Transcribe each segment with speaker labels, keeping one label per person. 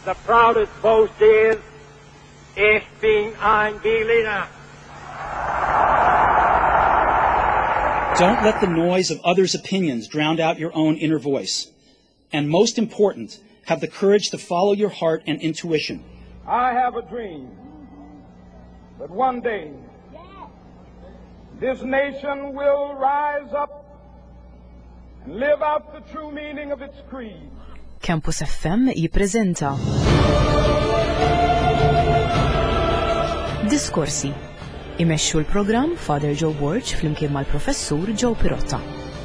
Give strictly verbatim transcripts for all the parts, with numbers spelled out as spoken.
Speaker 1: The proudest boast is, ich bin ein Berliner.
Speaker 2: Don't let the noise of others' opinions drown out your own inner voice. And most important, have the courage to follow your heart and intuition.
Speaker 1: I have a dream that one day this nation will rise up and live out the true meaning of its creed.
Speaker 3: Campus F M jippreżenta Diskorsi. Imexxu l-programm Father Joe Borch flimkien mal-Professur Joe Pirotta.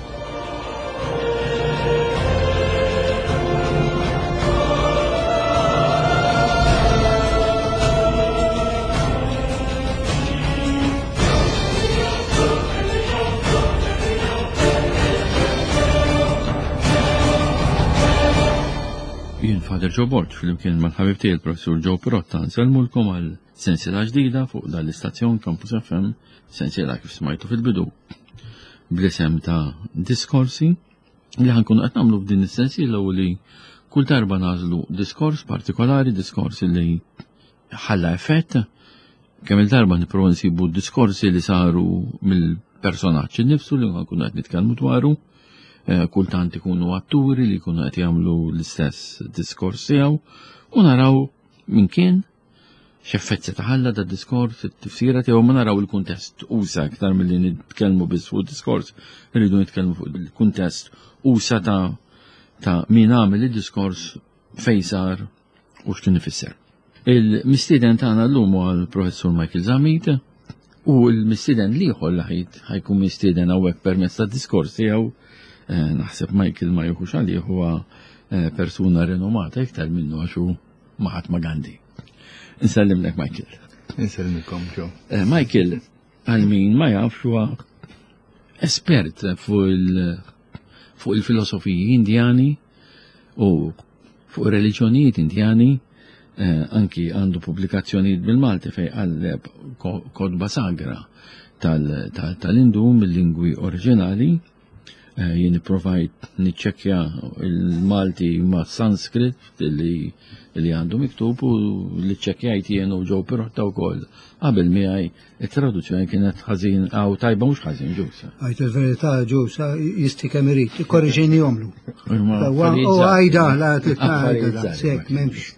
Speaker 4: Jien Father Joe Borch flimkien mal-ħabib tiegħi il-Professur Joe Pirotta nsellmulkom għal sensiela ġdida fuq dal-istazzjon Campus F M, sensiela kif smajtu fil-bidu bl-isem ta' diskorsi li ħankunu qed nagħmlu f'din is-sensiela u li kull darba nażlu diskors partikolari, diskors li ħalla effett, kemm il-darba nipprovu nsibu diskorsi li saru mill-personaġġ innifsu li ħankunu qed nitkellmu dwaru, kultant ikunu atturi li jkunu qed jagħmlu l-istess diskors tiegħu u naraw min kien x'effett se taħalla da diskors, it-tifsira tiegħu ma naraw il-kuntest usa aktar milli nitkellmu biss fuq diskors, irridu nitkellmu fuq il-kuntest usa ta' ta' min għamel id-diskors fejn sar u x'kien ifisser. Il-mistieden tagħna llum huwa l-Professur Michael Zamit u l-mistieden liħor li ħajkun mistieden hawnhekk permezz tad-diskors tiegħu. Naħseb Michael ma jieħux għalih huwa persuna renomata iktar minnu għaxu Mahatma Gandhi. Nsellimlek Michael.
Speaker 5: Nsellimkom ġo.
Speaker 4: Michael, għal-min ma jafx huwa espert fuq il-filosofiji indjani u fuq reliġjonijiet indjani, anki għandu pubblikazzjonijiet bil-Malti fej għalleb kodba sagra tal-Indu mill-lingwi oriġinali. Jien provajt niċċekkja il-Malti ma' Sanskrit li li għandu miktub u li ċekkjajt jien u Joe Pirotta wkoll. Qabel miegħi it-traduzzjoni kienet ħażin għaw tajba mhux ħażin ġusa.
Speaker 6: Għajt il-verità ġusa jisti kemm irid, ikkorriġini jomlu. U għajda la titnaqda sek m'hemmx.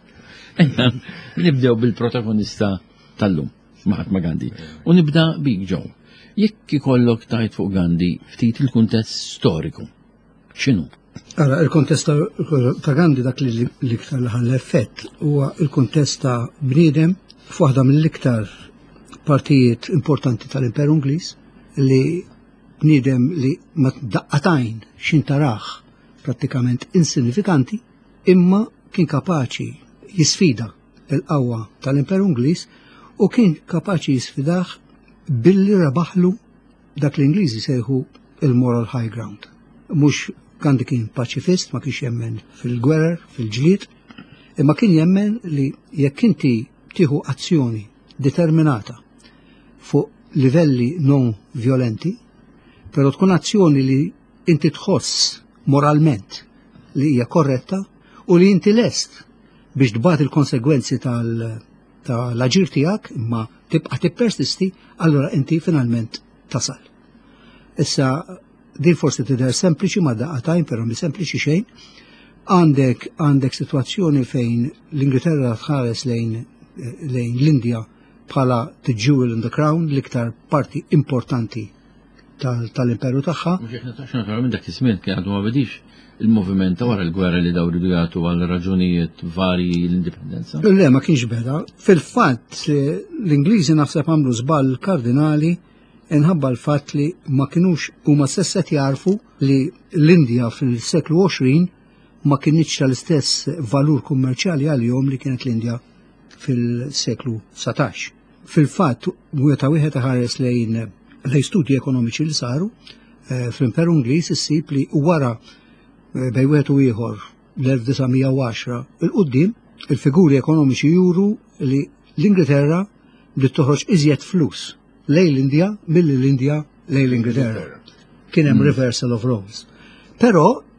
Speaker 4: Nibdew bil-protagonista tal-lum, Mahatma Gandhi. U nibda bik Joe. Jekk ikollok tajt fuq Gandhi ftit il-kuntest storiku, x'inhu?
Speaker 6: Ara, il-kuntest ta' Gandhi dak li l-iktar ħall-effett huwa il-kuntest ta' bniedem f'waħda mill-iktar partijiet importanti tal-Imperu Ingliż li bniedem li ma daqqatajn x'intaraħ prattikament insinifikanti imma kien kapaċi jisfida l-qawwa tal-Imperu Ingliż u kien kapaċi jisfidah billi rabaħlu dak l-Ingliżi sejħu il-moral high ground. Mhux Gandhi kien paċifist, ma kienx jemmen fil-gwerer, fil-ġlied, imma kien jemmen li jekk inti tieħu azzjoni determinata fuq livelli non violenti, però tkun azzjoni li inti tħoss moralment li hija korretta u li inti lest biex tbagħat il-konsegwenzi tal-aġir tiegħek imma tibqa' tippersisti, allura inti finalment tasal. Issa din forsi tidher sempliċi ma daqatajn, però mi sempliċi xejn. Għandek għandek sitwazzjoni fejn l-Ingilterra tħares lejn lejn l-Indja bħala the jewel in the crown, l-iktar parti importanti tal-imperu tagħha.
Speaker 4: Mhux qed nitax minn dak iż-żmien kien għadu ma bedix il-moviment wara l-gwerra li daw ridu jagħtu għal raġunijiet varji l-indipendenza.
Speaker 6: Le ma kienx beda. Fil-fatt l-Ingliżi naħseb għamlu żball kardinali inħabba l-fatt li ma kinux huma stesset jarfu li l-Indja fil-seklu għoxrin ma kienx tal-istess valur kummerċjali għalihom li kienet l-Indja fil-seklu satax. Fil-fatt meta wieħed ħares lejn lejn studji ekonomiċi li saru fl-Imperu Ingliż issib li wara bej wieħed u ieħor l-elf tisa' u għaxra il-qudiem il-figuri ekonomiċi juru li l-Ingilterra li toħroġ iżjed flus lejn l-Indja milli l-Indja lejn l-Ingilterra. Kien hemm reversal of roles. Però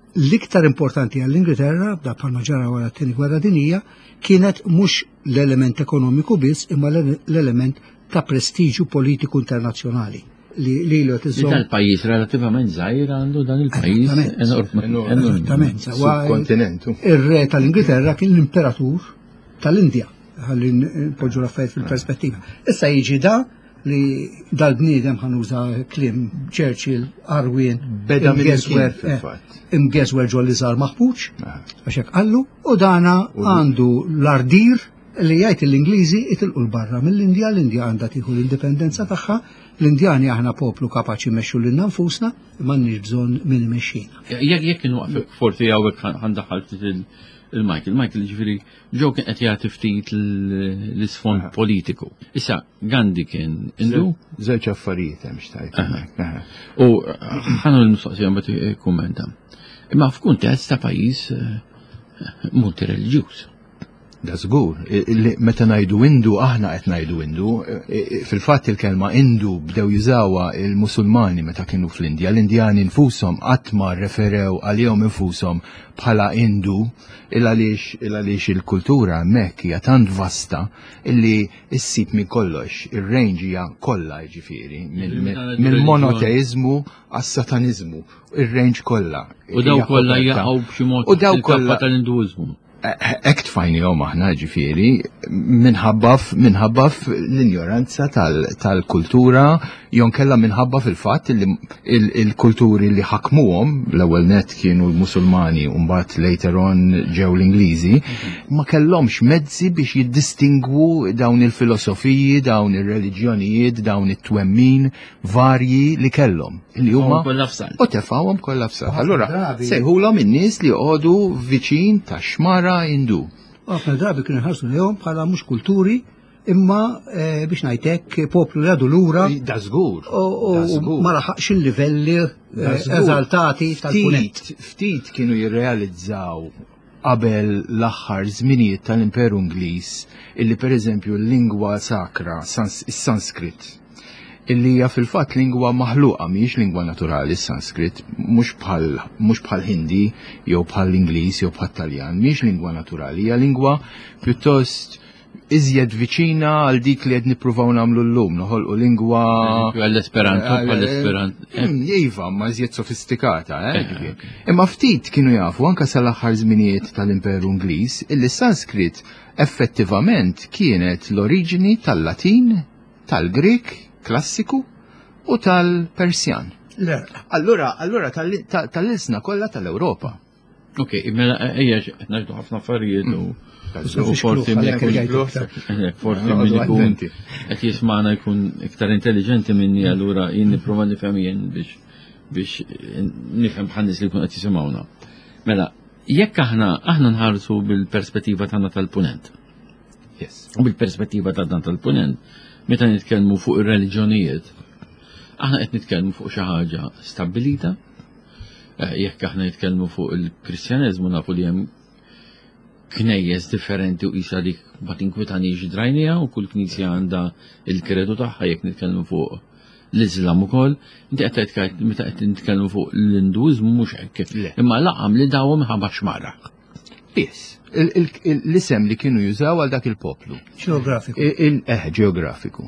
Speaker 6: l-iktar importanti għall-Ingilterra, da bħalma ġara wara t-tieni gwerra dinija, kienet mhux l-element ekonomiku biss, imma l-element ta' prestiġu politiku internazzjonali. Li li l
Speaker 4: tal-pajjiż relativament żgħir għandu dan il-pajjiż
Speaker 6: enormament.
Speaker 5: Kontinentu.
Speaker 6: Ir-re tal-Ingilterra kien l-imperatur tal-Indja, ħalli npoġġu l-affarijiet fil-perspettiva. Issa jiġi da li dal-bniedem ħanuża klim Churchill, Arwin,
Speaker 5: beda minn
Speaker 6: imgeswer ġolli żar maħpuċ, għax hekk qallu, u dana għandu l-ardir li jgħid l-Ingliżi itilqu l-barra mill-Indja, l-Indja għandha tieħu l-indipendenza tagħha, l-Indjani aħna poplu kapaċi mmexxu lil nfusna, m'għandniex bżonn min imexxina.
Speaker 4: Jekk jekk inwaqfek forsi hawnhekk ħandaħħal il-Michael, Michael ġifieri ġew kien qed jagħti ftit l-isfond politiku. Issa Gandhi kien indu
Speaker 5: żewġ affarijiet hemm xtajt.
Speaker 4: U ħanu l-mistoqsija mbagħad ikkummenta. Imma f'kuntest ta' pajjiż multireliġjuż.
Speaker 5: Da żgur, meta ngħidu Indu aħna qed ngħidu Indu, fil-fatt il-kelma Indu bdew jużawha il-Musulmani meta kienu fl-Indja, l-Indjani nfushom qatt ma referew għalihom infushom bħala Indu il għaliex il-kultura hemmhekk hija tant vasta illi issib minn kollox, ir-range hija kollha jiġifieri mill-monoteizmu għas-sataniżmu, ir-range kollha.
Speaker 4: U daw kollha jaqgħu b'xi mod fil-kappa tal-Induiżmu.
Speaker 5: Ekt fajni għom aħna ġifiri, minħabba l-ignoranza tal-kultura, jon kella minħabba fil-fat il-kulturi li ħakmuhom, l-ewwel net kienu l-Musulmani, umbat later on ġew l-Ingliżi, ma kellhomx mezzi biex jiddistingwu dawn il-filosofiji, dawn il-reliġjonijiet, dawn it-twemmin varji li kellhom. Li huma u tefawhom kollha f'saħ. Allura sejħulhom in-nies li jqogħdu viċin ta' xmara Indu.
Speaker 6: Ħafna drabi kienu ħarsu lehom bħala mhux kulturi imma biex ngħidlek poplu li għadu lura.
Speaker 5: Da żgur.
Speaker 6: U ma laħaqx il-livelli eżaltati tal-punent.
Speaker 5: Ftit kienu jirrealizzaw qabel l-aħħar żminijiet tal-Imperu Ingliż illi pereżempju l-lingwa sakra, is-Sanskrit, illi hija fil-fatt lingwa maħluqa mhix lingwa naturali s-Sanskrit, mhux bħal mhux bħal Hindi jew bħal Ingliż jew bħal Taljan, mhix lingwa naturali, hija lingwa pjuttost iżjed viċina għal dik li qed nippruvaw nagħmlu llum, noħolqu lingwa
Speaker 4: għall-Esperanto bħall-Esperanto.
Speaker 5: Iva, ma iżjed sofistikata, eh? Imma ftit kienu jafu anke sal-aħħar żminijiet tal-Imperu Ingliż illi s-Sanskrit effettivament kienet l-oriġini tal-Latin, tal-Grik klassiku u tal-Persjan. Allura, allura tal-isna kollha tal-Ewropa.
Speaker 4: Ok, mela ejja ngħidu ħafna affarijiet u forsi forsi min ikun qed jisma'na jkun iktar intelligenti minni allura jien nipprova nifhem jien biex biex nifhem bħan-nies li jkun qed jisimgħuna. Mela, jekk aħna aħna nħarsu bil-perspettiva tagħna tal-punent.
Speaker 5: Yes.
Speaker 4: U bil-perspettiva tagħna tal-punent meta nitkellmu fuq ir-reliġjonijiet, aħna qed nitkellmu fuq xi ħaġa stabbilita, jekk aħna nitkellmu fuq il-Kristjaneżmu nafu li hemm knejjes differenti u qisha dik ma tinkwitanix drajnija u kull knisja għandha il-kredu tagħha jekk nitkellmu fuq l-Iżlam ukoll, inti qed tgħid meta qed nitkellmu fuq l-Induiżmu mhux hekk. Imma laqam li dawhom ħabba xmara.
Speaker 5: Yes. L-isem li kienu jużaw għal dak il-poplu.
Speaker 6: Ġeografiku.
Speaker 5: Eh, ġeografiku.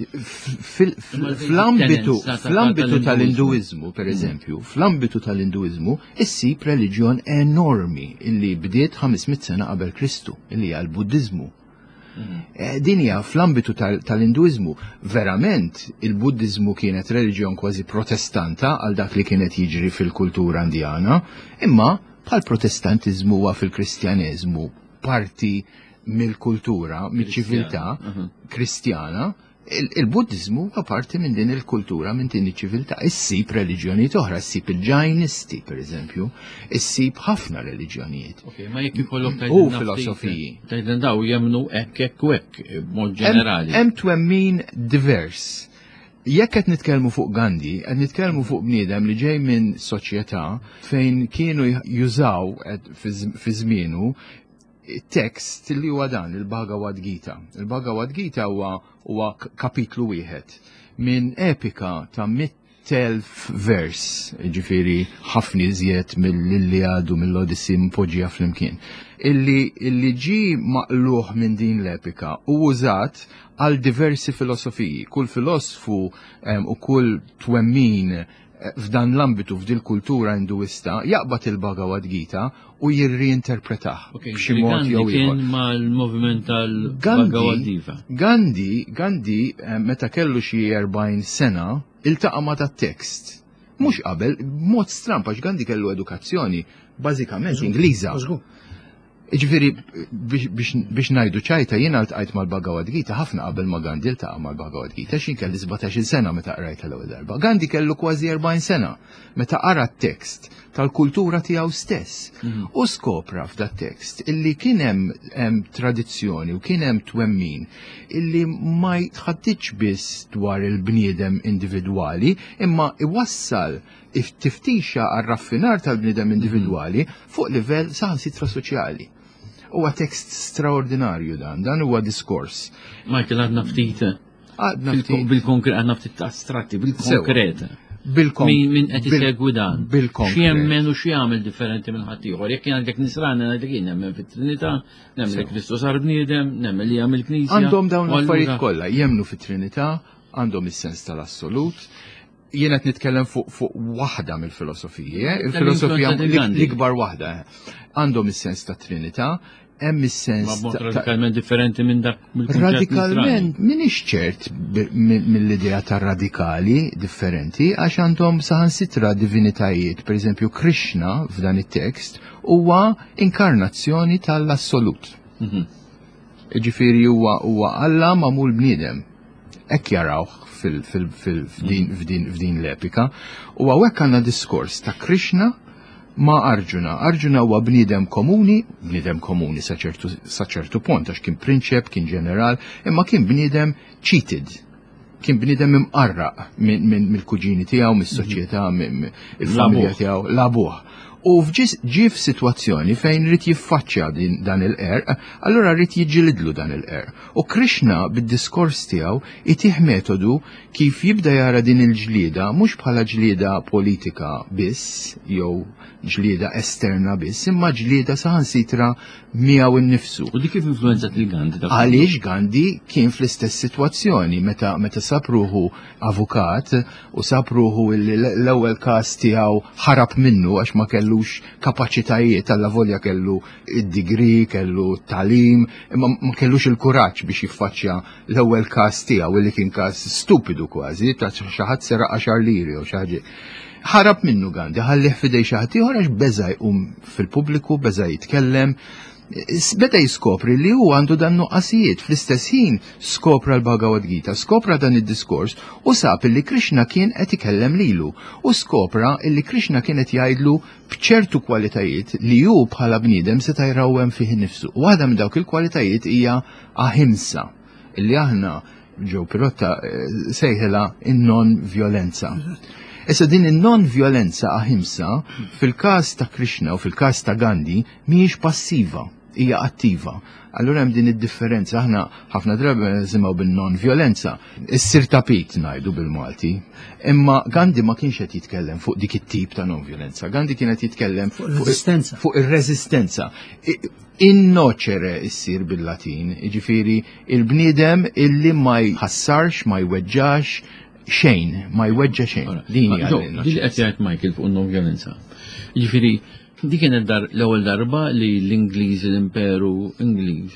Speaker 5: Fl-ambitu tal-Induizmu, per eżempju, fl-ambitu tal-Induizmu, issib reliġjon enormi illi bdiet ħamismit sena qabel Kristu, illi hija l-Buddizmu. Din hija fl-ambitu tal-Induizmu, verament il-Buddizmu kienet reliġjon kważi protestanta għal dak li kienet jiġri fil-kultura indjana, imma bħal protestantizmu huwa fil-kristjaneżmu parti mill-kultura, mill-ċiviltà kristjana, il-Buddizmu huwa parti minn din il-kultura, minn din iċ-ċiviltà. Issib reliġjonijiet oħra, issib il-Ġajnisti, pereżempju, issib ħafna reliġjonijiet.
Speaker 4: Ma jekk ikollok
Speaker 5: u filosofiji.
Speaker 4: Tajden daw jemnu hekk hekk u hekk mod ġenerali.
Speaker 5: Hemm twemmin divers. Jekk qed nitkellmu fuq Gandhi, qed nitkellmu fuq bniedem li ġej minn soċjetà fejn kienu jużaw fi żmienu tekst li huwa dan il-Bhagavad Gita. Il-Bhagavad Gita huwa huwa kapitlu wieħed minn epika ta' telf vers, ġifiri ħafni iżjed mill-Iliad u mill-Odyssey mpoġġija flimkien. Illi illi ġi maqluħ minn din l-epika u użat għal diversi filosofiji. Kull filosfu um, u kull twemmin f'dan l-ambitu f'dil kultura induista jaqbad il-Bhagavad Gita u jirriinterpretaħ.
Speaker 4: B'xi mod jew ieħor. Kien mal-moviment tal-Bhagavad Gita.
Speaker 5: Gandhi, Gandhi meta kellu xi erbgħin sena iltaqa' ma' tat-tekst. Mhux qabel, b'mod stramp għax Gandhi kellu edukazzjoni bażikament Ingliża. Ġifiri, biex najdu ċajta, jiena l-tqajt mal-Bhagavad Gita, ħafna qabel ma Gandhi l-taqa mal-Bhagavad Gita, xin kelli sebgħetax-il sena meta qrajt l-ewwel darba. Gandhi kellu kważi erbgħin sena meta qara t-tekst tal-kultura tiegħu stess. U skopra f'da tekst illi kien hemm tradizzjoni u kien hemm twemmin illi ma jitħaddidx biss dwar il-bniedem individwali, imma iwassal tiftixa għal-raffinar tal-bniedem individwali fuq livell saħansitra soċjali. Huwa tekst straordinarju dan, dan huwa diskors.
Speaker 4: Michael, għadna ftit bil-konkret, għadna ftit astratti, bil-konkret. Min qed isegwi dan. X'jemmen u x'jagħmel differenti minn ħaddieħor. Jekk kien għandek nisrana għandek jien nemmen fit-Trinità, nemmen li Kristus sar bniedem, nemmen li jagħmel knisja.
Speaker 5: Għandhom dawn l-affarijiet kollha, jemmnu fit-Trinità, għandhom is-sens tal-assolut. Jiena qed nitkellem fuq waħda mill-filosofija, il-filosofija l-ikbar waħda. Għandhom is-sens ta' Trinità, hemm is-sens
Speaker 4: radikalment differenti minn dak
Speaker 5: radikalment m'iniex ċert mill-idea ta' radikali differenti għax għandhom saħansitra divinitajiet, pereżempju Krishna f'dan it-tekst huwa inkarnazzjoni tal-assolut. Ġifieri huwa huwa Alla magħmul bniedem. Hekk jarawh f'din l-epika. U hawnhekk għandna diskors ta' Krishna ma' Arjuna. Arjuna huwa bniedem komuni, bniedem komuni sa ċertu punt, għax kien prinċep, kien ġeneral, imma kien bniedem cheated. Kien bniedem imqarraq mill-kuġini tiegħu, mis-soċjetà, il-familja tiegħu, l-abuh. U ġi f'sitwazzjoni fejn rrid jiffaċċja dan il-qerq, allura rrid jiġġilidlu dan il-qerq. U Krishna bid-diskors tiegħu itih metodu kif jibda jara din il-ġlieda mhux bħala ġlieda politika biss jew ġlieda esterna biss, imma ġlieda saħansitra miegħu innifsu.
Speaker 4: U dik kif influenzat lil Gandhi?
Speaker 5: Għaliex Gandhi kien fl-istess sitwazzjoni meta meta sapruħu avukat u sapruħu l-ewwel każ tiegħu ħarab minnu għax ma kellux kapaċitajiet alla volja kellu id-degree, kellu talim, imma ma kellux il-kuraġġ biex jiffaċċja l-ewwel każ tiegħu illi kien każ stupidu kważi ta' xi ħadd seraq għaxar liri u xi ħaġa. Ħarab minnu Gandhi, ħallih fidej xi ħadd ieħor għax beża jqum fil-pubbliku, beża jitkellem, beda jiskopri li hu għandu dan nuqqasijiet, fl-istess ħin skopra l-Bhagavad Gita, skopra dan id-diskors u sab illi Krishna kien qed ikellem lilu u skopra illi Krishna kien qed jgħidlu b'ċertu kwalitajiet li hu bħala bniedem seta' jrawhem fih innifsu. U waħda minn dawk il-kwalitajiet hija ahimsa, illi aħna Joe Pirotta sejħela in-non-violenza. Issa din in-non-violenza ahimsa fil-każ ta' Krishna u fil-każ ta' Gandhi mhijiex passiva, hija attiva. Allura hemm din id-differenza, aħna ħafna drabi nisimgħu bin-non-violenza, issir tapit ngħidu bil-Malti. Imma Gandhi ma kienx qed jitkellem fuq dik it-tip ta' non-violenza. Gandhi kien qed jitkellem fuq ir-reżistenza. Innocere issir bil-Latin, jiġifieri il-bniedem illi ma jħassarx, ma jweġġax xejn, ma jweġġa xejn. Din hija
Speaker 4: qed jgħid Michael fuq non-violenza. Jiġifieri dik kienet l-ewwel darba li l-Ingliż, l-Imperu Ingliż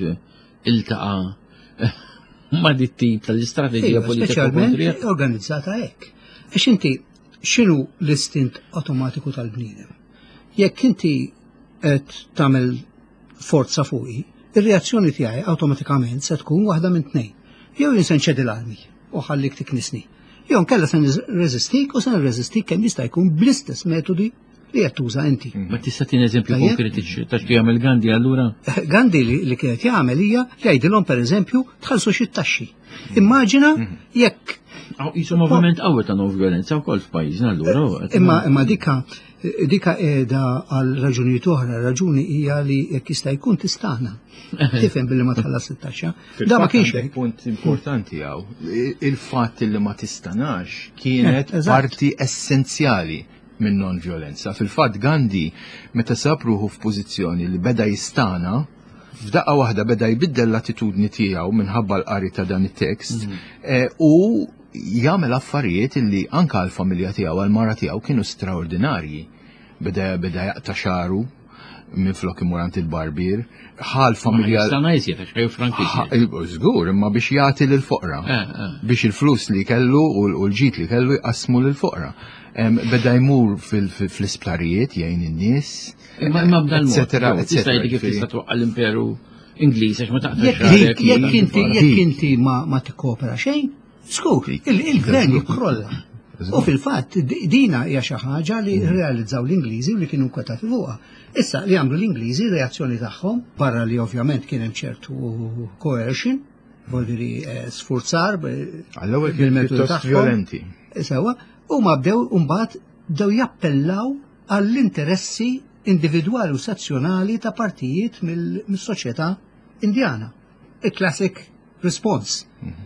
Speaker 4: iltaqa' ma' dit-tip tal-istrateġija politika
Speaker 6: speċjalment organizzata hekk. Għax inti x'inhu l-istint awtomatiku tal-bniedem? Jekk inti qed tagħmel forza fuqi, ir-reazzjoni tiegħi awtomatikament se tkun waħda minn tnejn. Jew jinsen ċedi l-armi u ħallik tiknisni. Jew nkella se nirreżistik u se nirreżistik kemm jista' jkun bl-istess metodi li qed tuża inti.
Speaker 4: Ma tista' tien eżempju konkreti ta' xi jagħmel Gandhi allura?
Speaker 6: Gandhi li kienet jagħmel hija jgħidilhom pereżempju tħallsu xi taxxi. Immaġina jekk
Speaker 4: jisom ovvjament qawwa ta' non-violenza wkoll f'pajjiżna allura.
Speaker 6: Imma imma dikka Dika qiegħda għal raġunijiet oħra, raġuni hija li jekk jista' jkun tistana. Tifhem billi ma tħallas it-taxxa. Da ma kienx hekk.
Speaker 5: Punt importanti hawn. Il-fatt li ma tistanax kienet parti essenzjali minn non-violenza. Fil-fatt Gandhi meta sapruhu f'pożizzjoni li beda jistana, f'daqqa waħda beda jbiddel l-attitudni tiegħu minħabba l-qari ta' dan it-tekst u jagħmel affarijiet li anke għall-familja tiegħu għall-mara tiegħu kienu straordinarji. Beda beda jaqta' xaru minn flok imurant il-barbir, ħal familja.
Speaker 4: Sta' ngħid għax ħejju franki.
Speaker 5: Żgur, imma biex jagħti lill-foqra. Biex il-flus li kellu u l-ġid li kellu jqasmu lill-foqra. Beda jmur fl-isptarijiet jgħin in-nies.
Speaker 4: Imma b'dan mod. Tista' jgħid kif tista' twaqqal l-Imperu Ingliż għax ma taqtax.
Speaker 6: Jekk inti jekk inti ma tikkopera xejn, skur, il-gvern jikkrolla. U fil-fatt dina hija xi ħaġa li realizzaw l-Ingliżi u li kienu kwetati fuqha. Issa li għamlu l-Ingliżi reazzjoni tagħhom barra li ovvjament kien hemm ċertu coercion, vodiri sfurzar bil-metodi
Speaker 5: violenti.
Speaker 6: Sewa, u ma bdew mbagħad bdew jappellaw għall-interessi individwali u sezzjonali ta' partijiet mill-soċjetà Indjana. Il-classic response.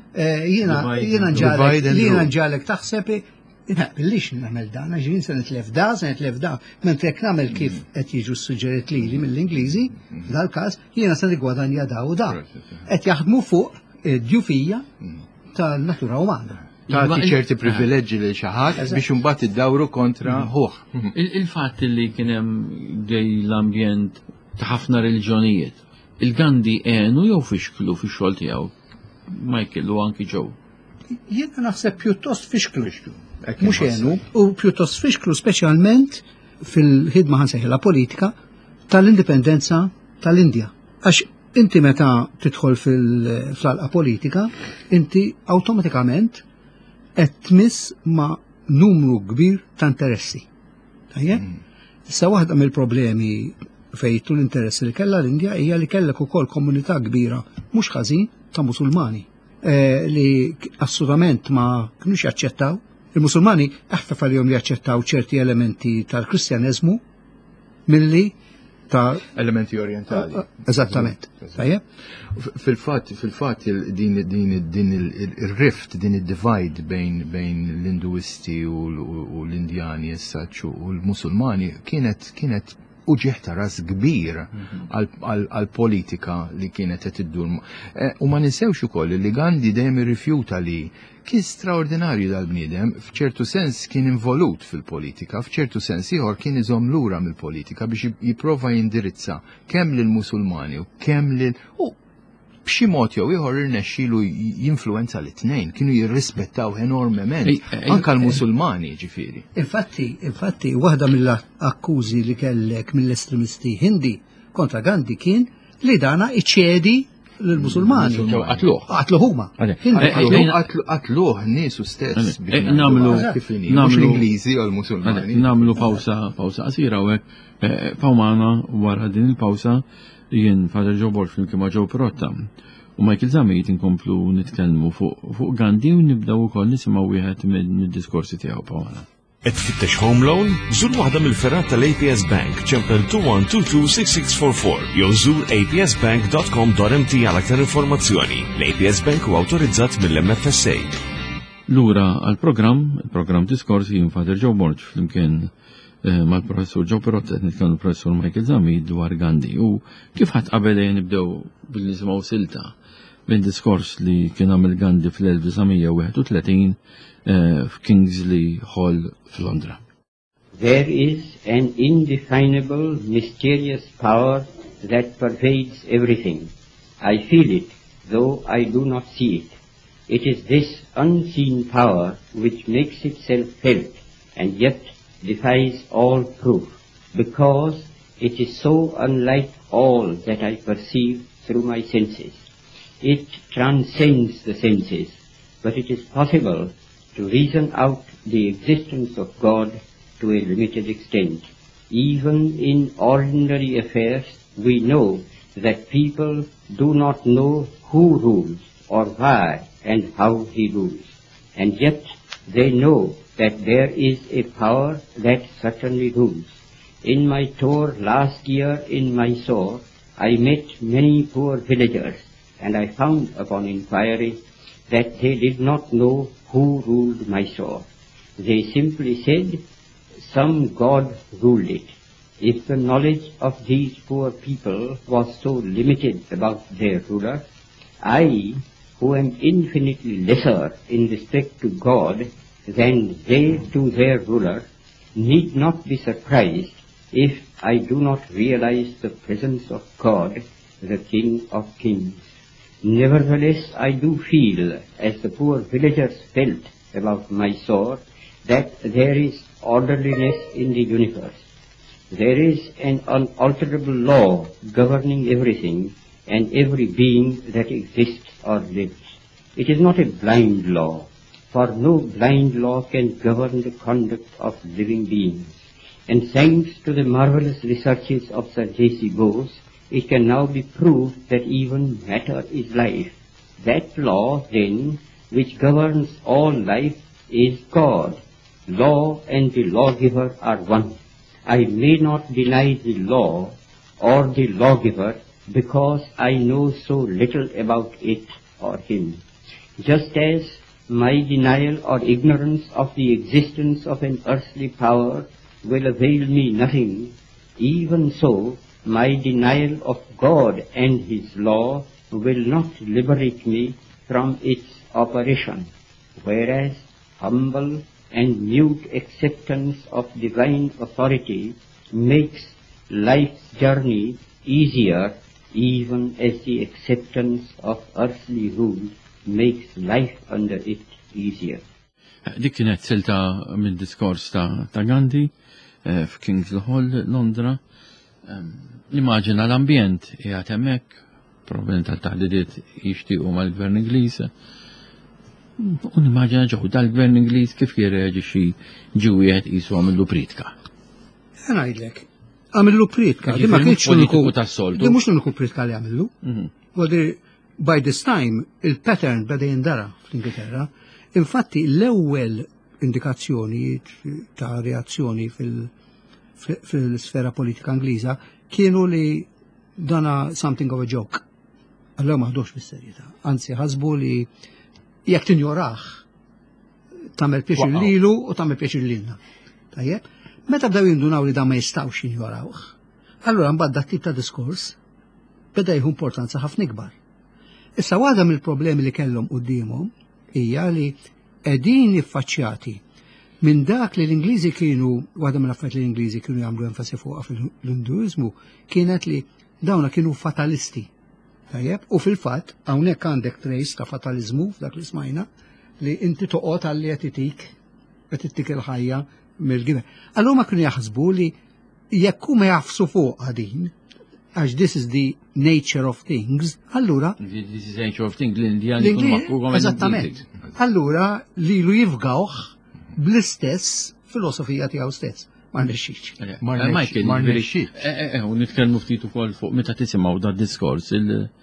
Speaker 6: Jiena nġalek taħseb billix nagħmel dan, ġin se nitlef da, se nitlef da, mentre jekk nagħmel kif qed jiġu suġġeriet lili mill-Ingliżi, dal-każ jiena se nigwadanja da u da. Qed jaħdmu fuq id-djufija tal-natura umana.
Speaker 5: Tagħti ċerti privileġġi lil xi ħadd biex imbagħad iddawru kontra ħuħ.
Speaker 4: Il-fatt li kien hemm dej l-ambjent ta' ħafna reliġjonijiet, il-Gandhi għenu jew fixklu fix-xogħol tiegħu? Michael u anki Joe.
Speaker 6: Jiena naħseb pjuttost fixklu. Mhux għenu, u pjuttost fixklu speċjalment fil-ħidma ħansejħilha politika tal-indipendenza tal-Indja. Għax inti meta tidħol fil-flalqa politika, inti awtomatikament qed tmiss ma' numru kbir ta' interessi. Tajjeb? Issa waħda mill-problemi fejtu l-interessi li kellha l-Indja hija li kellek ukoll komunità kbira mhux ħażin ta' Musulmani li assolutament ma kinux jaċċettaw. Il-Musulmani aħfef għalihom li jaċċettaw ċerti elementi tal-Kristjaneżmu milli ta'
Speaker 5: elementi orientali.
Speaker 6: Eżattament. Tajjeb?
Speaker 5: Fil-fatt, fil-fatt din din il-rift, din il-divide bejn bejn l-Induisti u l-Indjani essaċ u l-Musulmani kienet kienet uġieħ ta' ras kbir għal-politika li kienet qed iddur. U ma ninsewx ukoll li Gandhi dejjem irrifjuta li kien straordinarju dal-bniedem, f'ċertu sens kien involut fil-politika, f'ċertu sens ieħor kien iżomm lura mill-politika biex jipprova jindirizza kemm lill-Musulmani u kemm lil b'xi mod jew ieħor irnexxielu jinfluwenza l-itnejn, kienu jirrispettaw enormement anke l-Musulmani ġifieri.
Speaker 6: Infatti, infatti waħda mill-akkużi li kellek mill-estremisti Hindi kontra Gandhi kien li dana iċċedi lill-Musulmani.
Speaker 4: Qatluh.
Speaker 6: Qatluh huma.
Speaker 5: Qatluh niesu stess.
Speaker 4: Namlu
Speaker 5: l-Ingliżi u l-Musulmani.
Speaker 4: Namlu pawsa pawsa qasira u hekk pawmana wara din il-pawsa jien Father Joe Borch flimkien ma' Joe Pirotta u Michael Zamit inkomplu nitkellmu fuq Gandhi u nibdew ukoll nisimgħu wieħed mid-diskorsi tiegħu pawmana.
Speaker 7: Qed tfittex home loan? Żur waħda mill-ferrat tal-A P S Bank ċempel two one two two six six four four jew żur a p s bank dot com dot m t għal aktar informazzjoni. L-A P S Bank huwa awtorizzat mill-M F S A.
Speaker 4: Lura għall-programm, il-programm diskorsi jien Father Joe Borch flimkien mal-professur Joe Pirotta qed nitkellmu professur Michael Zamit dwar Gandhi u kif ħadd qabel nibdew billi nisimgħu silta minn diskors li kien għamel Gandhi fl-nineteen thirty-one f'Kingsley Hall f'Londra.
Speaker 8: There is an indefinable, mysterious power that pervades everything. I feel it, though I do not see it. It is this unseen power which makes itself felt and yet defies all proof, because it is so unlike all that I perceive through my senses. It transcends the senses, but it is possible to reason out the existence of God to a limited extent. Even in ordinary affairs, we know that people do not know who rules or why and how he rules, and yet they know that there is a power that certainly rules. In my tour last year in Mysore, I met many poor villagers, and I found upon inquiry that they did not know who ruled Mysore. They simply said, some god ruled it. If the knowledge of these poor people was so limited about their ruler, I, who am infinitely lesser in respect to God than they to their ruler, need not be surprised if I do not realize the presence of God, the King of Kings. Nevertheless, I do feel, as the poor villagers felt about Mysore, that there is orderliness in the universe. There is an unalterable law governing everything and every being that exists or lives. It is not a blind law, for no blind law can govern the conduct of living beings. And thanks to the marvelous researches of Sir J C Bose, it can now be proved that even matter is life. That law, then, which governs all life is God. Law and the lawgiver are one. I may not deny the law or the lawgiver because I know so little about it or him. Just as my denial or ignorance of the existence of an earthly power will avail me nothing, even so my denial of God and His law will not liberate me from its operation, whereas humble and mute acceptance of divine authority makes life's journey easier, even as the acceptance of earthly rule makes life under it easier.
Speaker 4: Dik kienet silta minn diskors ta' ta' Gandhi f'King's Hall, Londra. Nimmaġina l-ambjent qiegħed hemmhekk, provvent tal-taħdidiet jixtiequ mal-Gvern Ingliż. U nimmaġina ġew dal-Gvern Ingliż kif jirreaġixxi ġi wieħed qisu għamillu pritka.
Speaker 6: Ngħidlek, għamillu pritka, di ma kienx
Speaker 4: politiku tas-soltu.
Speaker 6: Di mhux l-uniku pritka li għamillu. Għadi by this time il-pattern beda jindara fl-Ingilterra. Infatti l-ewwel indikazzjoni ta' reazzjoni fil-sfera politika Ingliża kienu li dana something of a joke. Allora ma ħdux bis-serjetà. Anzi ħasbu li jekk tinjoraħ tagħmel pjaċir lilu u tagħmel pjaċir lilna. Tajjeb? Meta bdew jindunaw li da ma jistgħux jinjorawh, allura mbagħad dak tip ta' diskors beda jieħu importanza ħafna ikbar. Issa waħda mill-problemi li kellhom qudiemhom hija li qegħdin iffaċċjati minn dak li l-Ingliżi kienu, waħda mill-affarijiet li l-Ingliżi kienu jagħmlu enfasi fuqha fil-Induiżmu kienet li dawna kienu fatalisti. Tajjeb, u fil-fatt hawnhekk għandek trace ta' fataliżmu f'dak li smajna li inti toqgħod għalli qed itik qed ittik il-ħajja mill-gvern. Allura ma kienu jaħsbu li jekk huma jafsu fuqha din għax this is the nature of things, allura
Speaker 4: This is the nature of things l-Indjani jkunu maqquhom.
Speaker 6: Eżattament. Allura li lu jifgawh bl-istess filosofija tiegħu stess. Ma rnexxix.
Speaker 5: Ma rnexxix.
Speaker 4: U nitkellmu ftit ukoll fuq meta tisimgħu da diskors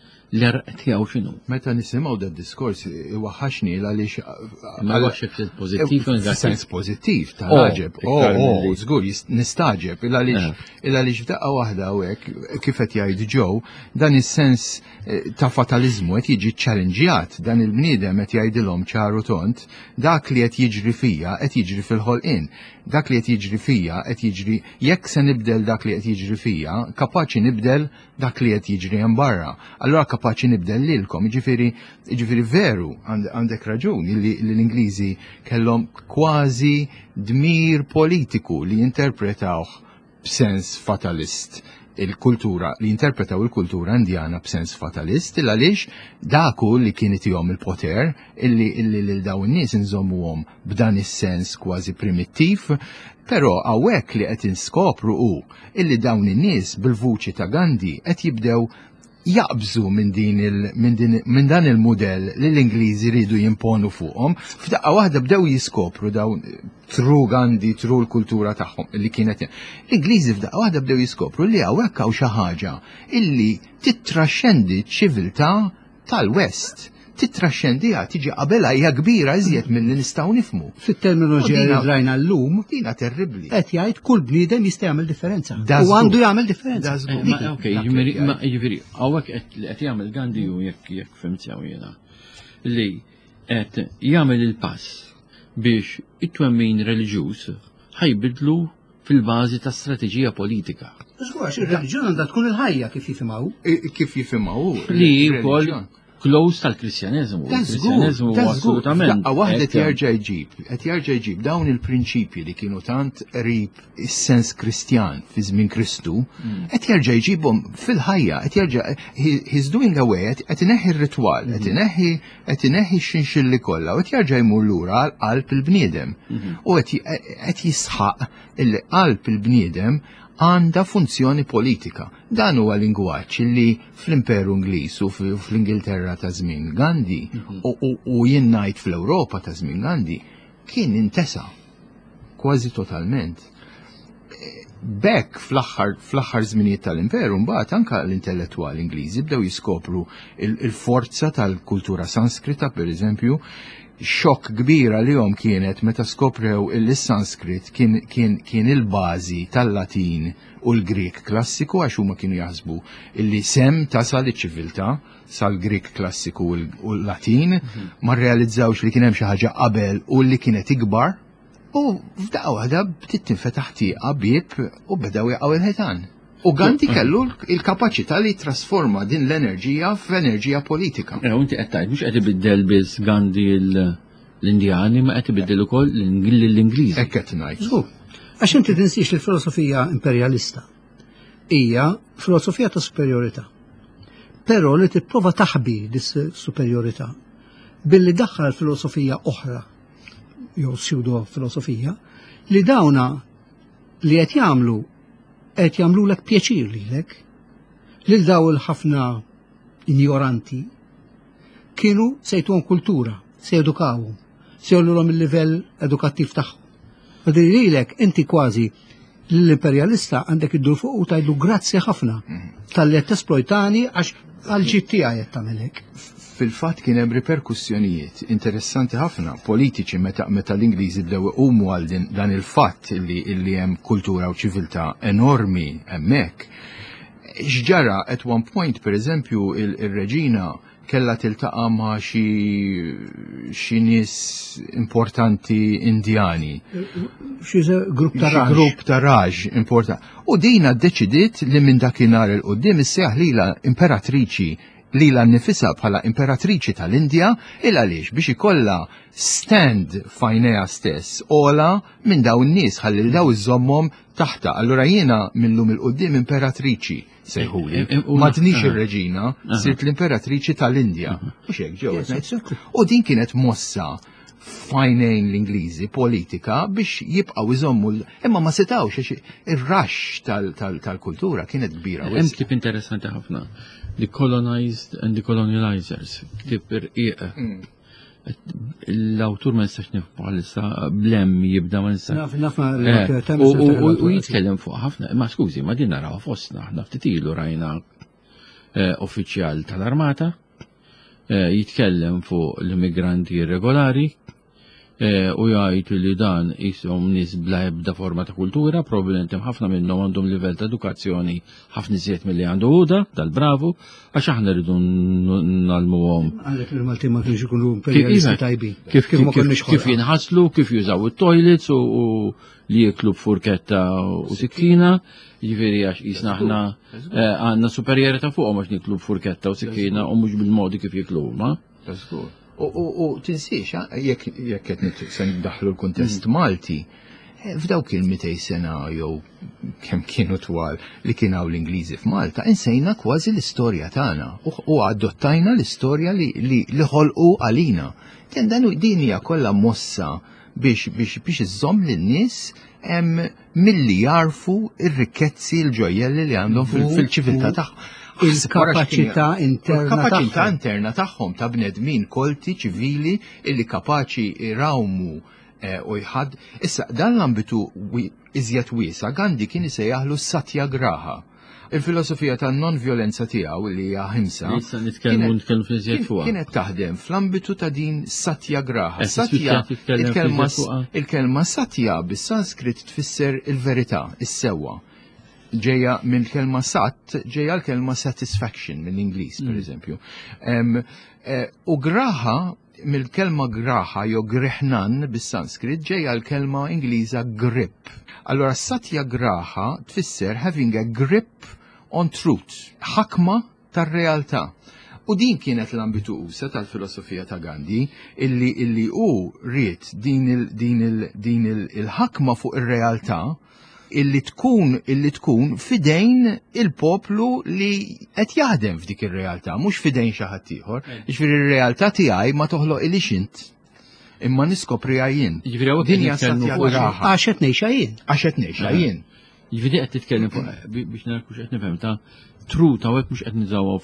Speaker 4: l-erq tiegħu x'inhu.
Speaker 5: Meta nisimgħu da diskors iwaħħaxni għaliex
Speaker 4: Ma waħx pożittiv u
Speaker 5: sens pożittiv ta' raġeb. Oh, żgur nistaġeb il għaliex f'daqqa waħda hawnhekk kif qed jgħid Joe dan is-sens ta' fataliżmu qed jiġi ċċalenġjat dan il-bniedem qed jgħidilhom ċaru tont dak li qed jiġri fija qed jiġri fil-ħolqien. Dak li qed jiġri fija qed jiġri jekk se nibdel dak li qed jiġri fija, kapaċi nibdel dak li qed jiġri hemm barra. Allura kapaċi nibdel lilkom, jiġifieri jiġifieri veru għandek raġun li l-Ingliżi kellhom kważi dmir politiku li jinterpretawh b'sens fatalist. Il-kultura, li interpretaw il-kultura indjana b'sens fatalist, il għaliex daku li kien itihom il-poter, illi illi daw in-nies inżommuhom b'dan is-sens kważi primittiv, però hawnhekk li qed inskopru hu illi dawn in-nies bil-vuċi ta' Gandhi qed jibdew jaqbżu minn din minn dan il-mudell li l-Ingliżi ridu jimponu fuqhom, f'daqqa waħda bdew jiskopru dawn tru Gandhi, tru l-kultura tagħhom li kienet. L-Ingliżi f'daqqa waħda bdew jiskopru li hawnhekk hawn xi ħaġa illi titraxxendi ċ-ċiviltà tal-West. titraxxendija tiġi qabelha hija kbira iżjed milli nistgħu nifhmu.
Speaker 6: Fit-terminoloġija li rajna llum
Speaker 5: dina terribbli.
Speaker 6: qed jgħid kull bniedem jista' jagħmel differenza. U għandu jagħmel differenza.
Speaker 4: Okej, jiġifieri hawnhekk qed jagħmel Gandhi u jekk jekk fimt sew jiena li qed jagħmel il-pass biex it-twemmin reliġjuż ħajbidlu fil-bażi ta' strateġija politika.
Speaker 6: Żgur, ir-reliġjon għandha tkun il-ħajja kif jifhimgħu.
Speaker 5: Kif jifhimgħu.
Speaker 4: Li wkoll close tal-Kristjaneżmu. Il-Kristjaneżmu assolutament.
Speaker 5: Daqqa waħda qed jerġa' jġib, qed jerġa' jġib dawn il-prinċipji li kienu tant qrib is-sens Kristjan fi żmien Kristu, qed jerġa' jġibhom fil-ħajja, qed jerġa' he's doing away, qed ineħħi r-ritwal, qed ineħħi qed ineħħi x-xinxilli kollha u qed jerġa' jmur lura għall-qalb il-bniedem. U qed jisħaq il-qalb il-bniedem għanda funzjoni politika. Dan huwa lingwaġġ li fl-Imperu Ingliż u fl-Ingilterra ta' żmien Gandhi u jien ngħid fl-Ewropa ta' żmien Gandhi kien intesa' kważi totalment. Bekk fl-aħħar fl-aħħar żminijiet tal-Imperu mbagħad anke l-intellettwali Ingliżi bdew jiskopru il-forza tal-kultura Sanskrita pereżempju. Xokk kbira li jom kienet meta skoprew il-Sanskrit kien, kien, kien il-bażi tal-Latin u l-Grek klassiku għax huma kienu jaħsbu illi sem tasal iċ-ċiviltà sal-Grek klassiku u l-Latin ma rrealizzawx li kien hemm xi ħaġa qabel u li kienet ikbar u f'daqqa waħda bdiet tinfetaħ tieqa bieb u bedew jaqgħu il-ħitan. U Gandhi kellu il-kapaċità li trasforma din l-enerġija f'enerġija politika.
Speaker 4: U inti qed tgħid mhux qed ibiddel biss Gandhi l-Indjani ma qed ibiddel ukoll l-Ingliżi.
Speaker 5: Hekk qed ngħid.
Speaker 6: Żgur. Għax inti tinsix li l-filosofija imperjalista hija filosofija ta' superjorità. Però li tipprova taħbi dis superjorità billi daħħal filosofija oħra jew pseudo filosofija li dawna li qed jagħmlu qed jagħmlulek pjaċir lilek lil daw il-ħafna ignoranti kienu sejtuhom kultura, se edukawhom, se jagħmluhom il-livell edukattiv tagħhom. Għadri lilek inti kważi l-imperjalista għandek iddur fuq u tgħidlu grazzi ħafna tal-li qed tesplojtani għax għal-ġid tiegħi qed tagħmelek.
Speaker 5: Fil-fatt kien hemm riperkussjonijiet interessanti ħafna politiċi meta meta l-Ingliżi bdew iqumu għal dan il-fatt li li hemm kultura u ċiviltà enormi hemmhekk. X'ġara at one point pereżempju il-reġina kellha tiltaqa' ma' xi xi nies importanti Indjani.
Speaker 6: Xi grupp ta' raġ.
Speaker 5: Grupp ta' raġ importanti. U dina ddeċidiet li minn dakinhar il qudiem isseħħ lilha imperatriċi li l-nifisa bħala imperatriċi tal-Indja il għaliex biex ikolla stand fajnejha stess ola minn daw n-nies ħalli daw iżommhom taħta. Allura jiena minnlum il-qudiem imperatriċi sejħuli. M'għadniex ir-reġina, sirt l-imperatriċi tal-Indja. U xek ġew. U din kienet mossa fajnejn l-Ingliżi politika biex jibqgħu iżommu imma ma setawx ir-raxx tal-kultura kienet kbira.
Speaker 4: Hemm ktib interessanti ħafna. The colonized and the colonializers. Ktib irqieq. L-awtur ma nistax nifhmu bħalissa blem jibda ma nistax. U jitkellem fuq ħafna, ma skużi, ma din naraw fostna aħna ftit ilu rajna uffiċjal tal-armata jitkellem fuq l-immigranti irregolari u jgħid li dan ishom nies bla ebda forma ta' kultura, probabbilment hemm ħafna minnhom għandhom livell ta' edukazzjoni ħafna iżjed milli għandu huda tal-bravu għax aħna rridu nagħlmuhom.
Speaker 6: Għalhekk il-Malti ma kienx ikunu imperjalisti tajbin.
Speaker 4: Kif jinħasslu, kif jużaw it-toilets u li jiklu b'furketta u sikkina, jiġifieri għax qisna aħna għandna superjerità fuqhom għax niklu b'furketta u sikkina u mhux bil-modi kif jikluhom.
Speaker 5: U tinsiex, jekk qed se ndaħlu l-kuntest Malti, f'dawk il-mitej sena jew kemm kienu twal li kien hawn l-Ingliżi f'Malta, insejna kważi l-istorja tagħna u adottajna l-istorja li ħolqu għalina. Din hija kollha mossa biex biex biex iżomm lin-nies hemm milli jarfu r-rikkezzi l-ġojjelli li għandhom fil-ċiviltà tagħhom.
Speaker 6: Il-kapacità interna
Speaker 5: kapacità interna tagħhom ta' bnedmin kolti ċivili illi kapaċi irawmu u jħad. Issa dan l-ambitu iżjed wiesa Gandhi kien isejjaħlu Satyagraha Il-filosofija tan-non-vjolenza tiegħu li hija ħimsa
Speaker 4: Issa nitkellmu nitkellmu fl-iżjed fuqha.
Speaker 5: kienet taħdem fl-ambitu ta' din satyagraha.
Speaker 4: Eh,
Speaker 5: Satya,
Speaker 4: titkellem
Speaker 5: il-kelma
Speaker 4: fl-iżjed fuqha.
Speaker 5: il-kelma satya bis-Sanskrit tfisser il-verità, is-sewwa. Ġejja mill-kelma sat, ġejja l-kelma satisfaction mill-Ingliż, per eżempju. Em, eh, U graha mill-kelma graha jew griħnan bis-Sanskrit ġejja l-kelma Ingliża grip. Allora satyagraha tfisser having a grip on truth, ħakma tar-realtà. U din kienet l-ambitu usa tal-filosofija ta' Gandhi, illi illi u riet din il din il din il-ħakma fuq ir-realtà illi tkun illi tkun fidejn il-poplu li qed jaħdem f'dik ir-realtà, mhux fidejn xi ħadd ieħor. Jiġifieri ir-realtà tiegħi ma toħloq ilix int. Imma niskopri jien.
Speaker 4: Jiġifieri hawnhekk
Speaker 5: Din
Speaker 4: qed
Speaker 5: hija
Speaker 4: nitkellmu fuq
Speaker 5: satyagraha.
Speaker 6: Għax qed ngħixha jien.
Speaker 5: Għax qed ngħixha jien.
Speaker 4: Jiġifieri qed titkellem fuq biex narku x'qed nifhem ta' true ta' hekk mhux qed niżawgħu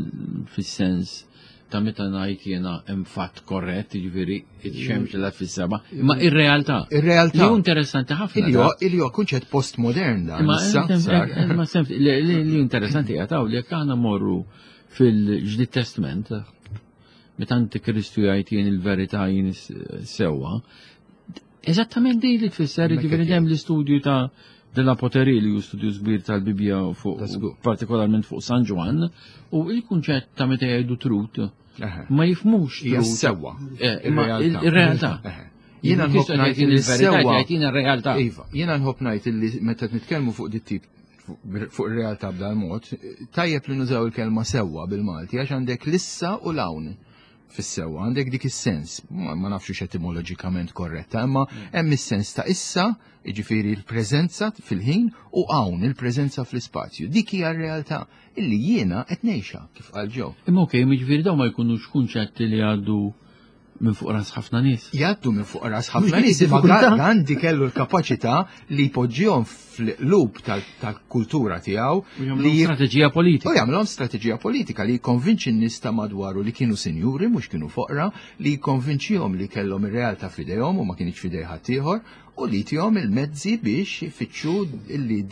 Speaker 4: fil-sens ta' meta ngħid jiena hemm fatt korrett, jiġifieri iċ-xemx li fis-seba', imma ir-realtà.
Speaker 5: Ir-realtà.
Speaker 4: Li hu interessanti ħafna.
Speaker 5: Il-jo, il-jo kunċett postmodern dan.
Speaker 4: Imma
Speaker 5: issa sar.
Speaker 4: imma semt li li interessanti jagħtaw li jekk aħna morru fil-Ġdid Testament, meta Antikristu jgħid jien il-verità jien sewwa, eżattament din li tfisser jiġifieri hemm l-istudju ta' della poteri li hu studju kbir tal-Bibja fuq partikolarment fuq San Ġwan, u il-kunċett ta' meta jgħidu trut ma jifmux
Speaker 5: Hija
Speaker 4: trut.
Speaker 5: sewwa.
Speaker 4: Eh, imma ir-realtà.
Speaker 5: Jiena nħobb ngħid li
Speaker 4: il-verità
Speaker 5: sewwa.
Speaker 4: jgħid jien ir-realtà.
Speaker 5: Iva, jiena nħobb ngħid li meta nitkellmu fuq dit tip fuq ir-realtà b'dan mod, tajjeb li nużaw il-kelma sewwa bil-Malti għax għandek lissa u lawn fis-sewwa, għandek dik is-sens, ma ma nafx etimoloġikament korretta, imma hemm is-sens ta' issa, jiġifieri l-preżenza fil-ħin u hawn il-preżenza fl-ispazju. Dik hija r-realtà illi jiena qed ngħixha kif qal ġew.
Speaker 4: Imma okej, jiġifieri dawn ma jkunux kunċetti li għaddu minn fuq ras ħafna nies.
Speaker 5: Jgħaddu minn fuq ras ħafna nies, imma Gandhi kellu l-kapaċità li jpoġġihom fl-lub tal-kultura tiegħu
Speaker 4: li strateġija politika.
Speaker 5: U jagħmlhom strateġija politika li jkonvinċi n-nies ta' madwaru li kienu sinjuri mhux kienu foqra, li jkonvinċihom li kellhom ir-realtà f'idejhom u ma kienx f'idej ħadd ieħor, u li tihom il-mezzi biex ifittxu illi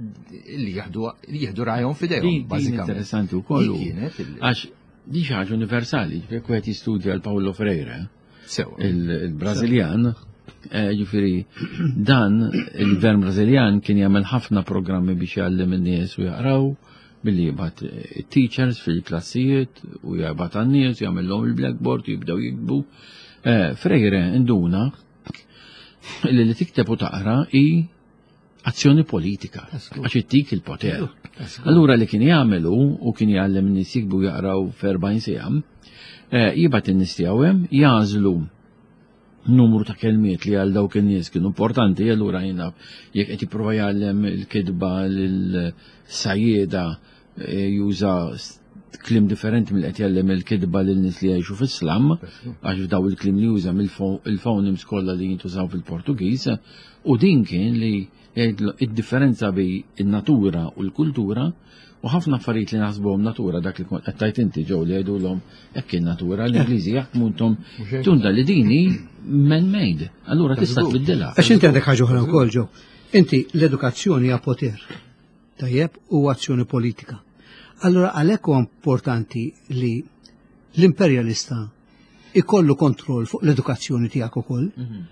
Speaker 5: jieħdu rajhom f'idejhom.
Speaker 4: Din interessanti wkoll. Għax di xi ħaġa universali, jekk wieħed jistudja l Paulo Freire, il-Brażiljan, ġifieri dan il-gvern Brażiljan kien jagħmel ħafna programmi biex jgħallim in-nies u jaqraw billi jibgħat teachers fil-klassijiet u jibgħat għan-nies jagħmellhom il-blackboard u jibdew jiktbu. Freire induna li li tikteb u taqra hi azzjoni politika, għax ittik il-poter. Allura li kien jagħmelu u kien jgħallem nies jikbu jaqraw f'erbgħin sijam, jibgħat in-nies tiegħu hemm jażlu numru ta' kelmiet li għal dawk in-nies kienu importanti, allura jiena jekk qed jipprova jgħallem il-kidba lil-sajjieda juża klim differenti mill qed jgħallem il-kidba lil nies li jgħixu fis-slam, għax f'daw il-klim li juża mill-phonemes kollha li jintużaw fil-Portugiż, u din kien li id-differenza bej in-natura u l-kultura u ħafna affarijiet li naħsbuhom natura dak li qed tajt inti ġew li jgħidulhom hekk in-natura l-Ingliżi jaħdmu intom tunda li dini man-made. Allura tista' tbiddilha.
Speaker 6: Għax inti għandek ħaġa oħra wkoll ġew. Inti l-edukazzjoni hija poter. Tajjeb u azzjoni politika. Allura għalhekk huwa importanti li l-imperjalista ikollu kontroll fuq l-edukazzjoni tiegħek ukoll.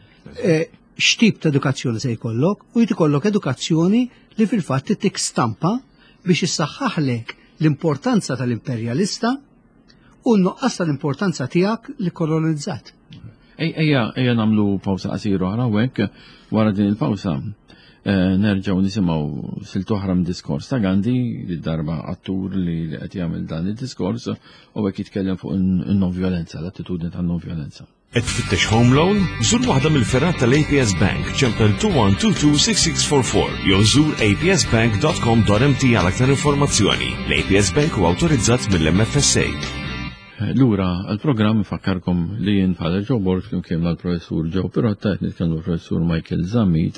Speaker 6: X'tip ta' edukazzjoni se jkollok u jtikollok edukazzjoni li fil-fatt tittik stampa biex issaħħaħlek l-importanza tal-imperjalista u n-nuqqas tal-importanza tiegħek li kolonizzat.
Speaker 4: Ejja, ejja nagħmlu pawsa qasiru oħra hekk wara din il-pawsa nerġgħu nisimgħu siltu oħra diskors ta' Gandhi li darba attur li qed jagħmel dan id-diskors u hekk jitkellem fuq in-non-vjolenza, l-attitudni tan-non-vjolenza.
Speaker 7: Qed tfittex home loan? Żur waħda mill-ferat tal-A P S Bank ċempel two one two two six six four four jew żur a p s bank dot com dot m t għal aktar informazzjoni. L-A P S Bank huwa awtorizzat mill-M F S A.
Speaker 4: Lura, għal-programm ifakkarkom li jien bħala Joe Borg flimkien mal-professur Joe Pirotta qed nitkellmu professur Michael Zammit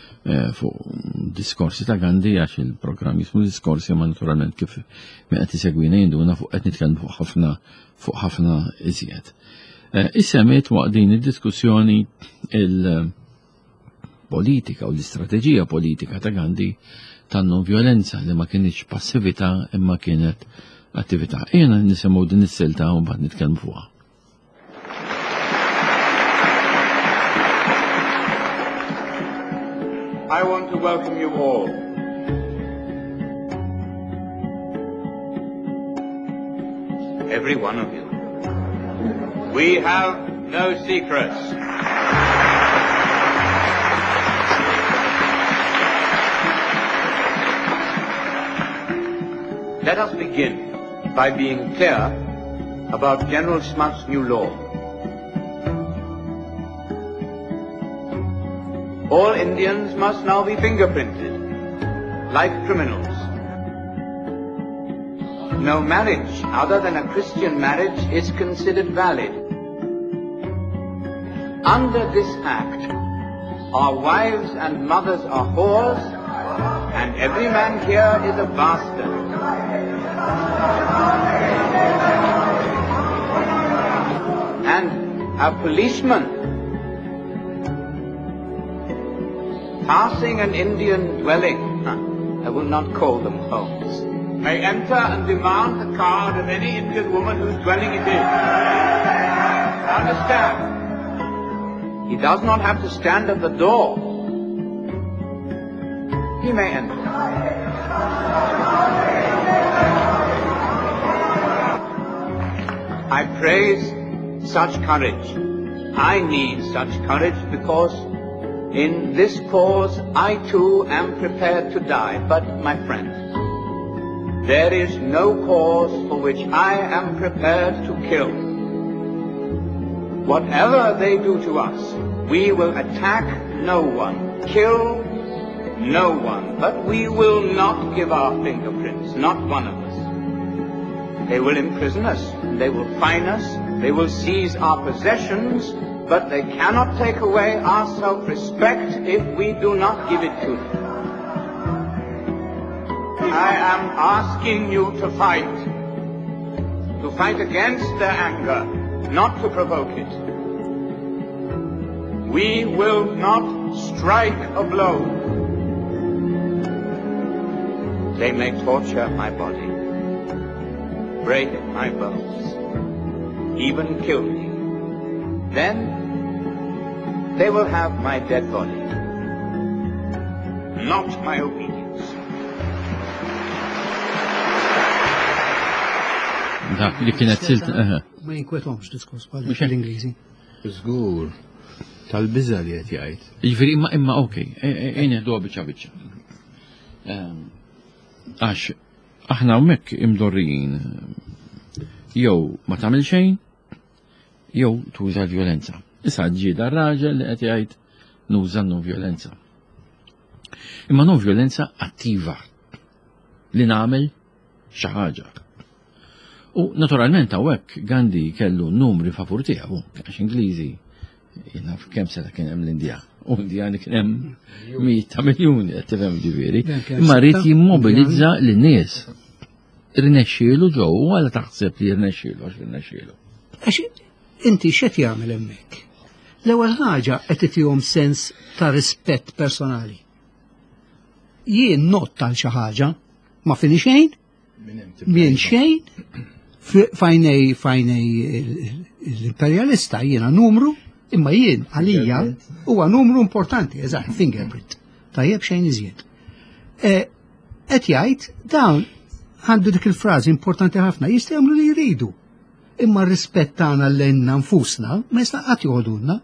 Speaker 4: fuq diskorsi ta' Gandhi għax il-programm jismu diskorsi ma' naturalment kif ma' qed isegwina jinduna fuq qed nitkellmu fuq ħafna fuq ħafna iżjed. Is-semmit waqt din id-diskussjoni politika u l-istrateġija politika ta' Gandhi ta' non-violenza li ma kienx passività imma kienet attività. Ejna nisimgħu din is-silta u mbagħad nitkellmu fuqha.
Speaker 1: I want to welcome you all. Every one of you. We have no secrets. Let us begin by being clear about General Smuts' new law. All Indians must now be fingerprinted, like criminals. No marriage other than a Christian marriage is considered valid. Under this act, our wives and mothers are whores, and every man here is a bastard. And a policeman passing an Indian dwelling, I will not call them homes, may enter and demand the card of any Indian woman whose dwelling it is. Understand? He does not have to stand at the door. He may enter. I praise such courage. I need such courage because in this cause I too am prepared to die. But my friends, there is no cause for which I am prepared to kill. Whatever they do to us, we will attack no one, kill no one, but we will not give our fingerprints, not one of us. They will imprison us, they will fine us, they will seize our possessions, but they cannot take away our self-respect if we do not give it to them. I am asking you to fight, to fight against their anger, not to provoke it. We will not strike a blow. They may torture my body, break my bones, even kill me. Then they will have my dead body, not my obedience.
Speaker 4: Dak li kienet silt
Speaker 6: ma jinkwethomx diskors bħal l-Ingliżi.
Speaker 5: Żgur. Tal-biża li qed jgħid.
Speaker 4: Jiġifieri imma imma okej, ejn neħduha biċċa biċċa. Għax aħna hawnhekk imdorrijin jew ma tagħmel xejn jew tuża l-vjolenza. Issa ġieda r-raġel li qed jgħid nuża non-vjolenza. Imma non-vjolenza attiva li nagħmel xi ħaġa. U naturalment hawnhekk Gandhi kellu numri favur tiegħu, għax Ingliżi jiena kemm seta kien hemm l-Indja. U Indjani kien hemm mieta miljuni qed tifhem ġifieri. Imma rrid jimmobilizza lin-nies. Irnexxielu ġew wara taħseb li rnexxielu għax irnexxielu.
Speaker 6: Għax inti x'qed jagħmel hemmhekk? L-ewwel ħaġa qed titihom sens ta' rispett personali. Jien not tal xi ħaġa ma fini xejn, minn xejn, fajnej fajnej l-imperialista jiena numru, imma jien għalija huwa numru importanti, eżatt, fingerprint. Tajjeb xejn iżjed. Qed jgħid dawn għandu dik il-frażi importanti ħafna, jista' jagħmlu li jridu. Imma r-rispett tagħna lejna nfusna ma jista' qatt joħodulna.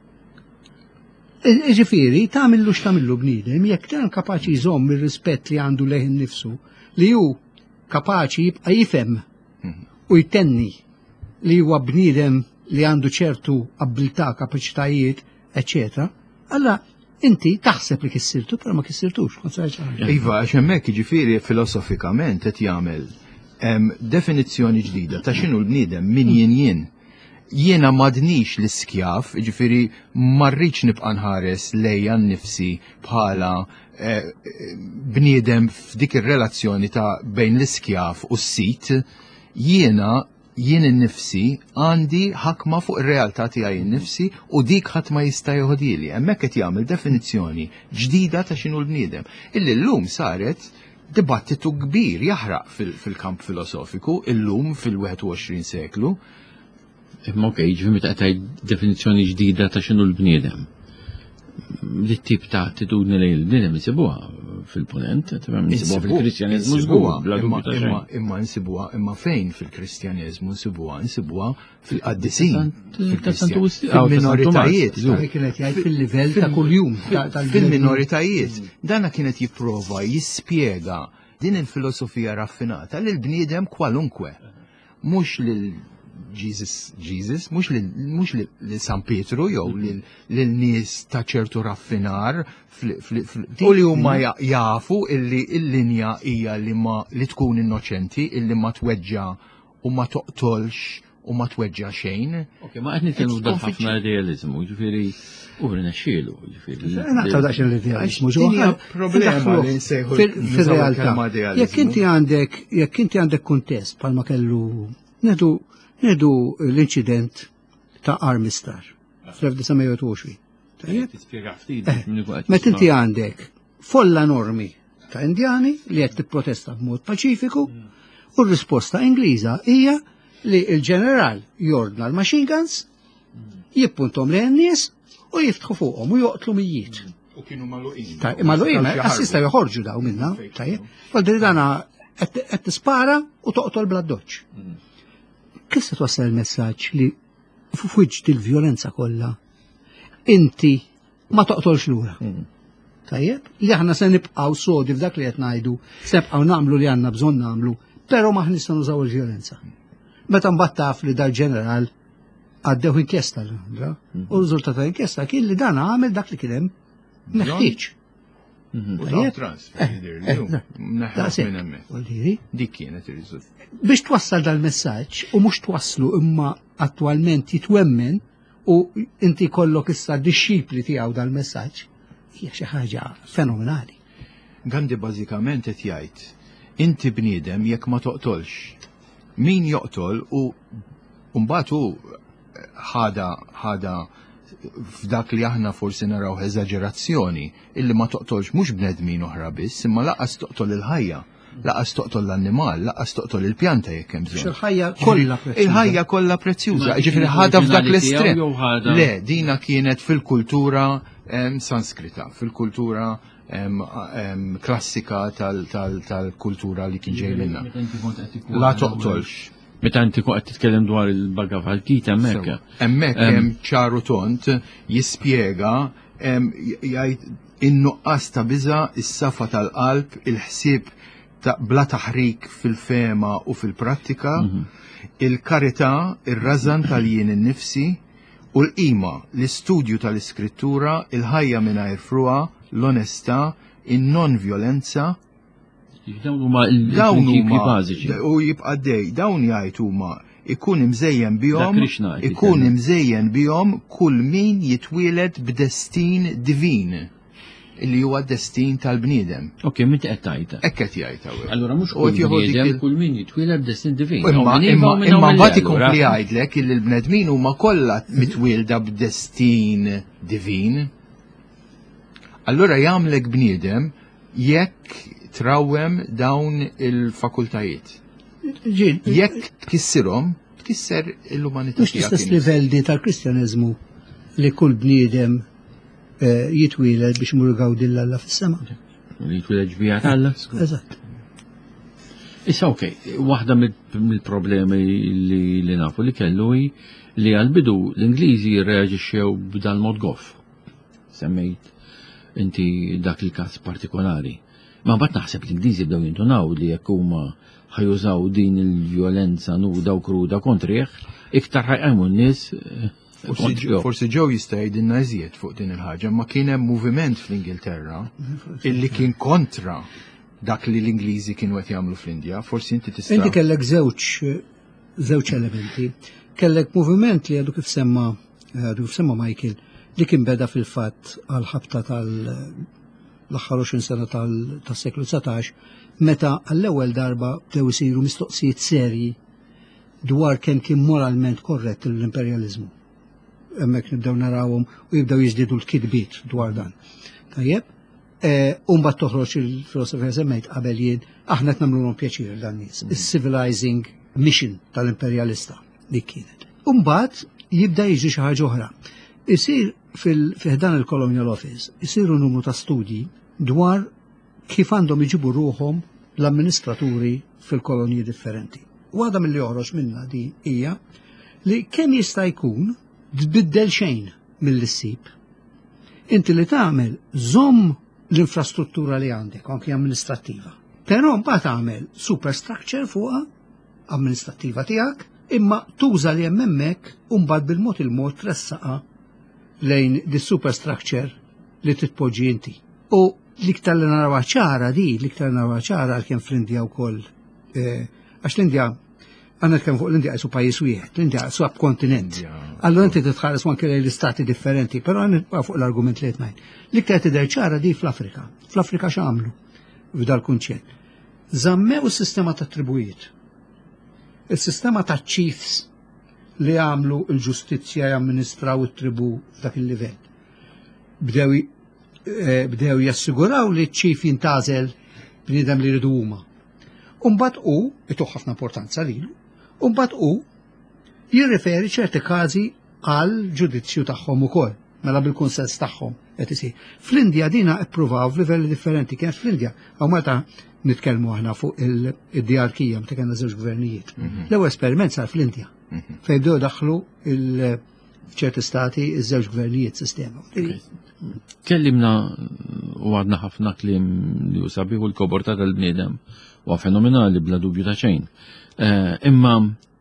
Speaker 6: Ġifieri tagħmillu x'tagħmillu bniedem jekk dan kapaċi jżomm ir-rispett li għandu lejn innifsu, li hu kapaċi jibqa' jifhem u jtenni li huwa bniedem li għandu ċertu abilità, kapaċitajiet, eccetera, alla inti taħseb li kissirtu, però ma kissirtux.
Speaker 5: Iva, għax hemmhekk jiġifieri filosofikament qed jagħmel definizzjoni ġdida ta' x'inhu l-bniedem min jien jien. Jiena m'għadniex l-iskjaf, jiġifieri ma rridx nibqa' nħares lejja nnifsi bħala bniedem f'dik ir-relazzjoni ta' bejn l-iskjaf u s-sit, jiena jien innifsi għandi ħakma fuq ir-realtà tiegħi innifsi u dik ħadd ma jista' joħodili. Hemmhekk qed jagħmel definizzjoni ġdida ta' x'inhu l-bniedem. Illi llum saret dibattitu kbir jaħraq fil-kamp filosofiku illum fil-واحد وعشرين seklu.
Speaker 4: Imma okej, ġifi meta qed tgħid definizzjoni ġdida ta' x'inhu l-bniedem. Li tip ta' attitudni lejn il-bniedem insibuha fil-punent, insibuha fil-Kristjaneżmu żgur, bla dubju ta' xejn.
Speaker 5: Imma insibuha imma fejn fil-Kristjaneżmu insibuha insibuha fil-qaddisin, fil-minoritajiet.
Speaker 6: Kienet jgħid fil-livell ta' kuljum.
Speaker 5: Fil-minoritajiet. Dana kienet jipprova jispjega din il-filosofija raffinata lil bniedem kwalunkwe. Mhux lil Jesus, Jesus, mux li San Pietru, jew li l-nis ta' ċertu raffinar, u li huma jafu illi l-linja hija li ma li tkun innoċenti, illi ma tweġġa u ma toqtolx u ma tweġġa xejn.
Speaker 4: Ok, ma qed nitkellmu dal ħafna idealizmu, ġifieri u rnexxielu, ġifieri.
Speaker 6: Naqtaw daqsxejn l-idealizmu ġewwa
Speaker 5: problema li nsejħu
Speaker 6: fil-realtà. Jekk inti għandek jekk inti għandek kuntest bħalma kellu nedu Nedu l-inċident ta' Armistar fl-1920. Met inti għandek folla enormi ta' indjani li qed tipprotesta b'mod paċifiku u r-risposta Ingliża hija li l-ġeneral jordna l-machine guns, jippuntom lejn nies u jiftħu fuqhom u joqtlu mijiet.
Speaker 5: U kienu magħluqin.
Speaker 6: Magħluqin, assista joħorġu daw minna, tajjeb. Għal dana qed tispara u toqtol bla doċċ. Kif se twassal il-messaġġ li f'wiġġ il-vjolenza kollha inti ma toqtolx lura. Tajjeb, li aħna se nibqgħu sodi f'dak li qed ngħidu, se nibqgħu nagħmlu li għandna bżonn nagħmlu, però ma nistgħu nużaw il-vjolenza. Meta mbagħad taf li dal-ġeneral għaddew inkjesta l-Londra, u r-riżultat ta' inkjesta kien li dan għamel dak li kien hemm meħtieġ.
Speaker 5: Dik kienet ir-riżultat.
Speaker 6: Biex twassal dal-messaġġ u mhux twasslu imma attwalment jitwemmen u inti kollok issa dixxipli tiegħu dal-messaġġ hija xi ħaġa fenomenali.
Speaker 5: Gandhi bażikament qed jgħid inti bniedem jekk ma toqtolx. Min joqtol u mbagħad hu ħada ħada f'dak li aħna forsi naraw eżaġerazzjoni illi ma toqtolx mhux bnedmin oħra biss imma laqas toqtol il-ħajja, laqas toqtol l-annimal, laqas toqtol il-pjanta jekk hemm bżonn.
Speaker 6: Il-ħajja kollha prezzjuża.
Speaker 5: Il-ħajja kollha prezzjuża, ġifieri ħada f'dak l-estrem. Le, dina kienet fil-kultura sanskrita, fil-kultura klassika tal-kultura li kien ġej minnha. La toqtolx.
Speaker 4: Meta inti qed titkellem dwar il-Bhagavad Gita hemmhekk.
Speaker 5: Hemmhekk hemm ċaru tont jispjega jgħid in-nuqqas ta' biża' is-safa tal-qalb, il-ħsieb ta' bla taħrik fil-fema u fil-prattika, il-karità, ir-rażan tal-jien in-nifsi u l-qima, l-istudju tal-iskrittura, il-ħajja mingħajr fruha, l-onestà, in-non-vjolenza.
Speaker 4: Dawn huma l-prinċipji bażiċi.
Speaker 5: U jibqa' dej, dawn jgħid huma ikun imżejjen bihom, ikun imżejjen bihom kull min jitwieled b'destin divin. Illi huwa d-destin tal-bniedem.
Speaker 4: Ok, minti qed tgħidha.
Speaker 5: Hekk qed jgħid hawn.
Speaker 4: Allura mhux kull bniedem kull min jitwieled b'destin divin.
Speaker 5: Imma imma mbagħad ikompli jgħidlek illi l-bnedmin huma kollha mitwielda b'destin divin. Allura jagħmlek bniedem jekk trawwem dawn il-fakultajiet. Jekk tkissirhom, tkisser l-umanità.
Speaker 6: Mhux l-istess livell di tal-Kristjaneżmu li kull bniedem jitwieled biex mur gawdilla Alla fis-sema.
Speaker 4: Li jitwieled ġbija Alla.
Speaker 6: Eżatt.
Speaker 4: Issa okej, waħda mill-problemi li nafu li kellu li għal-bidu l-Ingliżi jirreaġixxew b'dan mod goff. Semmejt inti dak il-każ partikolari. Ma mbagħad naħseb l-Ingliżi bdew jintunaw li jekk huma ħajużaw din il-vjolenza nuda u kruda kontrih, iktar ħajqajmu n-nies.
Speaker 5: Forsi ġew jista' jgħidilna iżjed fuq din il-ħaġa, ma kien hemm moviment fl-Ingilterra illi kien kontra dak li l-Ingliżi kienu qed jagħmlu fl-Indja, forsi inti tista'.
Speaker 6: Inti kellek żewġ żewġ elementi. Kellek moviment li għadu kif semma għadu kif semma Michael li kien beda fil-fatt għal ħabta tal l-aħħar għoxrin sena tas-seklu setax, meta għall-ewwel darba bdew isiru mistoqsijiet serji dwar kemm kien moralment korrett l-imperjaliżmu. Hemmhekk nibdew narawhom u jibdew jiżdiedu l-kitbiet dwar dan. Tajjeb, u mbagħad toħroġ il-filosofija semmejt qabel jien aħna qed nagħmluhom pjaċir dan nies. Is-civilizing mission tal-imperjalista dik kienet. U mbagħad jibda jiġi xi ħaġa oħra. Isir fil-ħdan il-Colonial Office, isiru numru ta' studji dwar kif għandhom iġibu ruhom l-amministraturi fil-koloniji differenti. U għadha mill-li joħroġ minna di hija li kemm jista' jkun tbiddel xejn mill-issib. Inti li tagħmel żomm l-infrastruttura li għandek anke amministrattiva. Però mbagħad tagħmel superstructure fuqha amministrattiva tiegħek imma tuża li hemm hemmhekk u mbagħad bil-mod il-mod tressaqa lejn dis-superstructure li titpoġġi inti. U l-iktar li narawha ċara di, l-iktar narawha ċara għalkemm fl-Indja wkoll għax l-Indja għandna kemm fuq l-Indja qisu pajjiż wieħed, l-Indja subkontinent. Allura inti titħares anke lejn l-istati differenti, però għandna fuq l-argument li qed ngħid. L-iktar tidher ċara di fl-Afrika. Fl-Afrika x'għamlu f'dal kunċett. Żammew is-sistema tat tribujiet. Il-sistema ta' chiefs li għamlu l-ġustizzja jamministraw it-tribu f'dak il-livell. Bdew bdew jassiguraw li ċ-chief jintażel bniedem li jridu huma. Umbagħad hu ituħ ħafna importanza lilu, umbagħad hu jirriferi ċerti każi għal ġudizzju tagħhom ukoll, mela bil-kunsens tagħhom qed isir. Fl-Indja dina ippruvaw f'livelli differenti, kienet fl-Indja hawn meta nitkellmu aħna fuq id-diarkija meta kellna żewġ gvernijiet. L-ewwel esperiment sar fl-Indja. Fejn bdew daħlu ċerti stati iż-żewġ gvernijiet sistema.
Speaker 4: Kellimna u għadna ħafna klim li u sabiħu l-koborta tal-bniedem u fenomenali bla dubju ta' xejn. Imma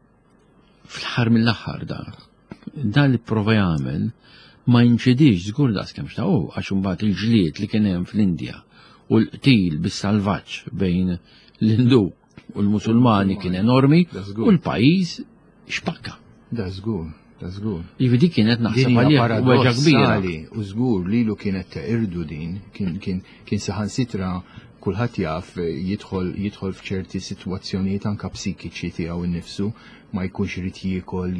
Speaker 4: fl-ħar mill-aħħar da, da li prova jagħmel ma jinċedix żgur das kemm xtaqgħu għax imbagħad il-ġlied li kien hemm fl-Indja u l-qtil bis-salvaġġ bejn l-Indu u l-Musulmani kien enormi u l-pajjiż xpakka.
Speaker 5: Da żgur, da żgur.
Speaker 4: Jividi kienet naħseb għalija weġa kbira.
Speaker 5: U żgur lilu kienet teqirdu din, kien saħansitra kulħadd jaf jidħol jidħol f'ċerti sitwazzjonijiet anke psikiċi tiegħu innifsu ma jkunx irid jiekol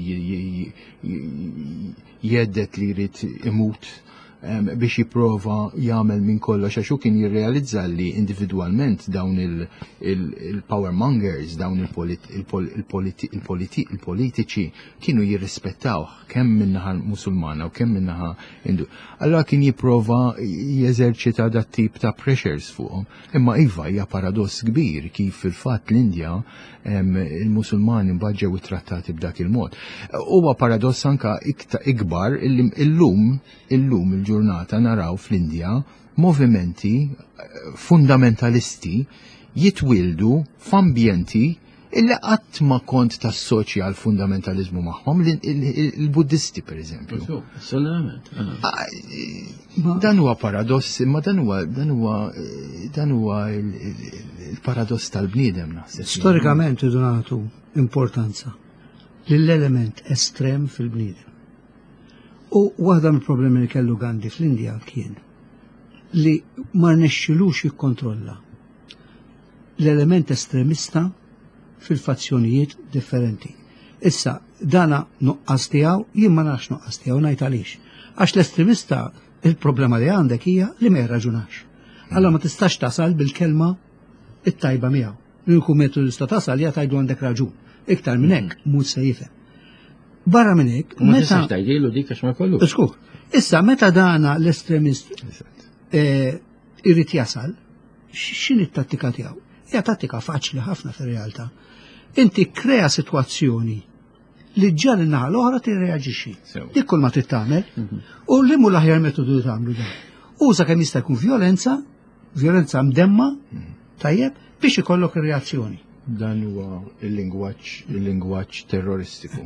Speaker 5: jeddet li jrid imut biex jipprova jagħmel minn kollox għax hu kien jirrealizza li individwalment dawn il-power mongers, dawn il-politiċi kienu jirrispettawh kemm min-naħa Musulmana u kemm min-naħa Indu. Allura kien jipprova jeżerċita dat tip ta' pressures fuqhom. Imma iva hija paradoss kbir kif fil-fatt l-Indja il-Musulmani mbaġġew it-trattati b'dak il-mod. Huwa paradoss anke ikbar illum illum il-ġurnata naraw fl-Indja movimenti fundamentalisti jitwildu f'ambjenti illi qatt ma kont tassoċja għal fundamentalizmu magħhom il-Buddisti pereżempju.
Speaker 4: Assolutament.
Speaker 5: Dan huwa paradoss, imma dan huwa dan huwa dan huwa il-paradoss tal-bniedem naħseb.
Speaker 6: Storikament idu nagħtu importanza lill-element estrem fil-bniedem. U waħda mill-problemi li kellu Gandhi fl-Indja kien li ma rnexxilux jikkontrolla l-element estremista fil-fazzjonijiet differenti. Issa, dana nuqqas tiegħu jien ma nafx nuqqas tiegħu ngħid għaliex. Għax l-estremista il-problema li għandek hija li ma jirraġunax. Alla ma tistax tasal bil-kelma it-tajba miegħu. L-uniku metodu tista' tasal hija tgħidu għandek raġun. Iktar minn hekk mhux se jifhem. Barra minn hekk,
Speaker 4: meta tgħidilu dik għax ma kollux.
Speaker 6: Iskur, issa meta dana l-estremist irrid jasal, x'inhi t-tattika tiegħu? Hija tattika faċli ħafna fir-realtà. Inti krea sitwazzjoni li ġġar in-naħa l-oħra tirreaġixxi. Dik kull ma trid tagħmel u li mhu l-aħjar metodu li tagħmlu dan. Uża kemm jista' jkun violenza, violenza mdemma, tajjeb, biex ikollok ir-reazzjoni.
Speaker 5: Dan huwa il-lingwaġġ il-lingwaġġ terroristiku.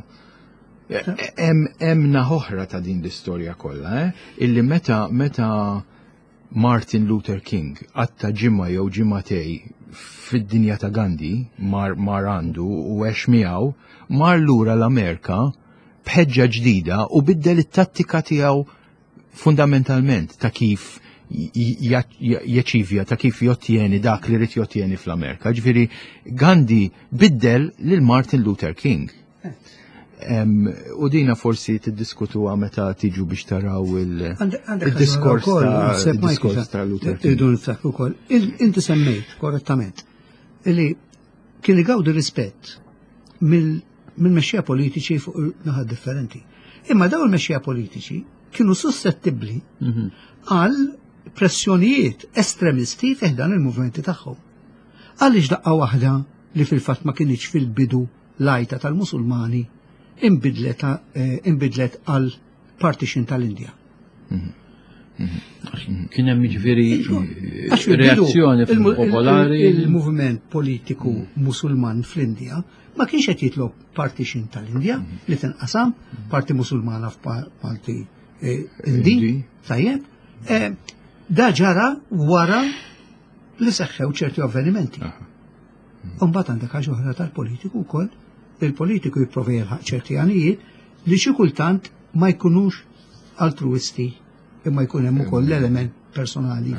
Speaker 5: Hemm oħra ta' din l-istorja kollha, illi meta meta Martin Luther King għatta ġimma jew ġimmatej fid-dinja ta' Gandhi mar mar għandu u għex miegħu mar lura l-Amerika b'ħeġġa ġdida u biddel it-tattika tiegħu fundamentalment ta' kif jaċivja, ta' kif jottieni dak li rrid jottieni fl-Amerika. Ġifieri Gandhi biddel lil Martin Luther King. U dina forsi tiddiskutuha meta tiġu biex taraw il-diskors ta' Luther King.
Speaker 6: Irridu niftakru wkoll. Inti semmejt korrettament illi kien igawdu rispett mill-mexxija politiċi fuq naħa differenti. Imma daw il-mexxija politiċi kienu suscettibbli għal pressjonijiet estremisti fiħdan il-movimenti tagħhom. Għaliex daqqa waħda li fil-fatt ma kienx fil-bidu lajta tal-Musulmani imbidlet għal partition tal-Indja.
Speaker 4: Kien hemm jiġifieri reazzjoni popolari.
Speaker 6: Il-moviment politiku Musulman fl-Indja ma kienx qed jitlob partition tal-Indja li tinqasam parti Musulmana f'parti Indi, tajjeb. Da ġara wara li seħħew ċerti avvenimenti. Mbagħad għandek ħaġa oħra tal-politiku wkoll, il-politiku jipprovi jelħaq ċerti għanijiet li xi kultant ma jkunux altruisti imma jkun hemm ukoll l-element personali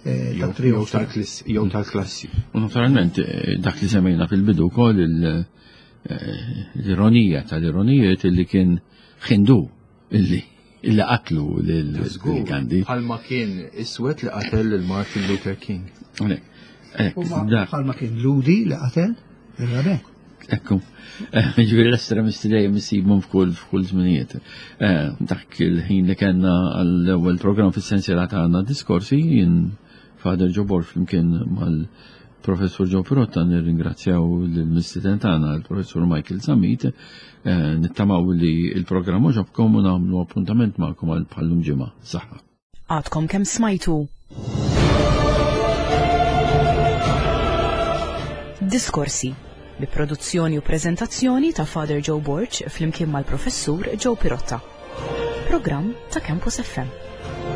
Speaker 5: jew tal-klassi.
Speaker 4: U naturalment dak li semmejna fil-bidu wkoll l-ironija tal-ironijiet illi kien ħindu illi illi qatlu lil-Gandhi.
Speaker 5: Bħalma kien iswed li qatel il-Martin Luther King.
Speaker 6: Bħalma kien Ludi li qatel ir-Rabek.
Speaker 4: Ekku, ġviri l-estremisti dejjem isibhom f'kull f'kull żminijiet. Dak il-ħin li kellna għall-ewwel programm fis-sensiela tagħna diskorsi jien Father Joe Borg flimkien mal-Professur Joe Pirotta nirringrazzjaw lill-mistiden tagħna l-Professur Michael Zammit, nittamaw li l-programm ġobkom u nagħmlu appuntament magħkom għal bħallum ġimgħa. Saħħa.
Speaker 3: Għadkom kemm smajtu. Diskorsi bi produzzjoni u prezentazzjoni ta' Father Joe Borg flimkien mal-Professur Joe Pirotta. Programm ta' Campus F M.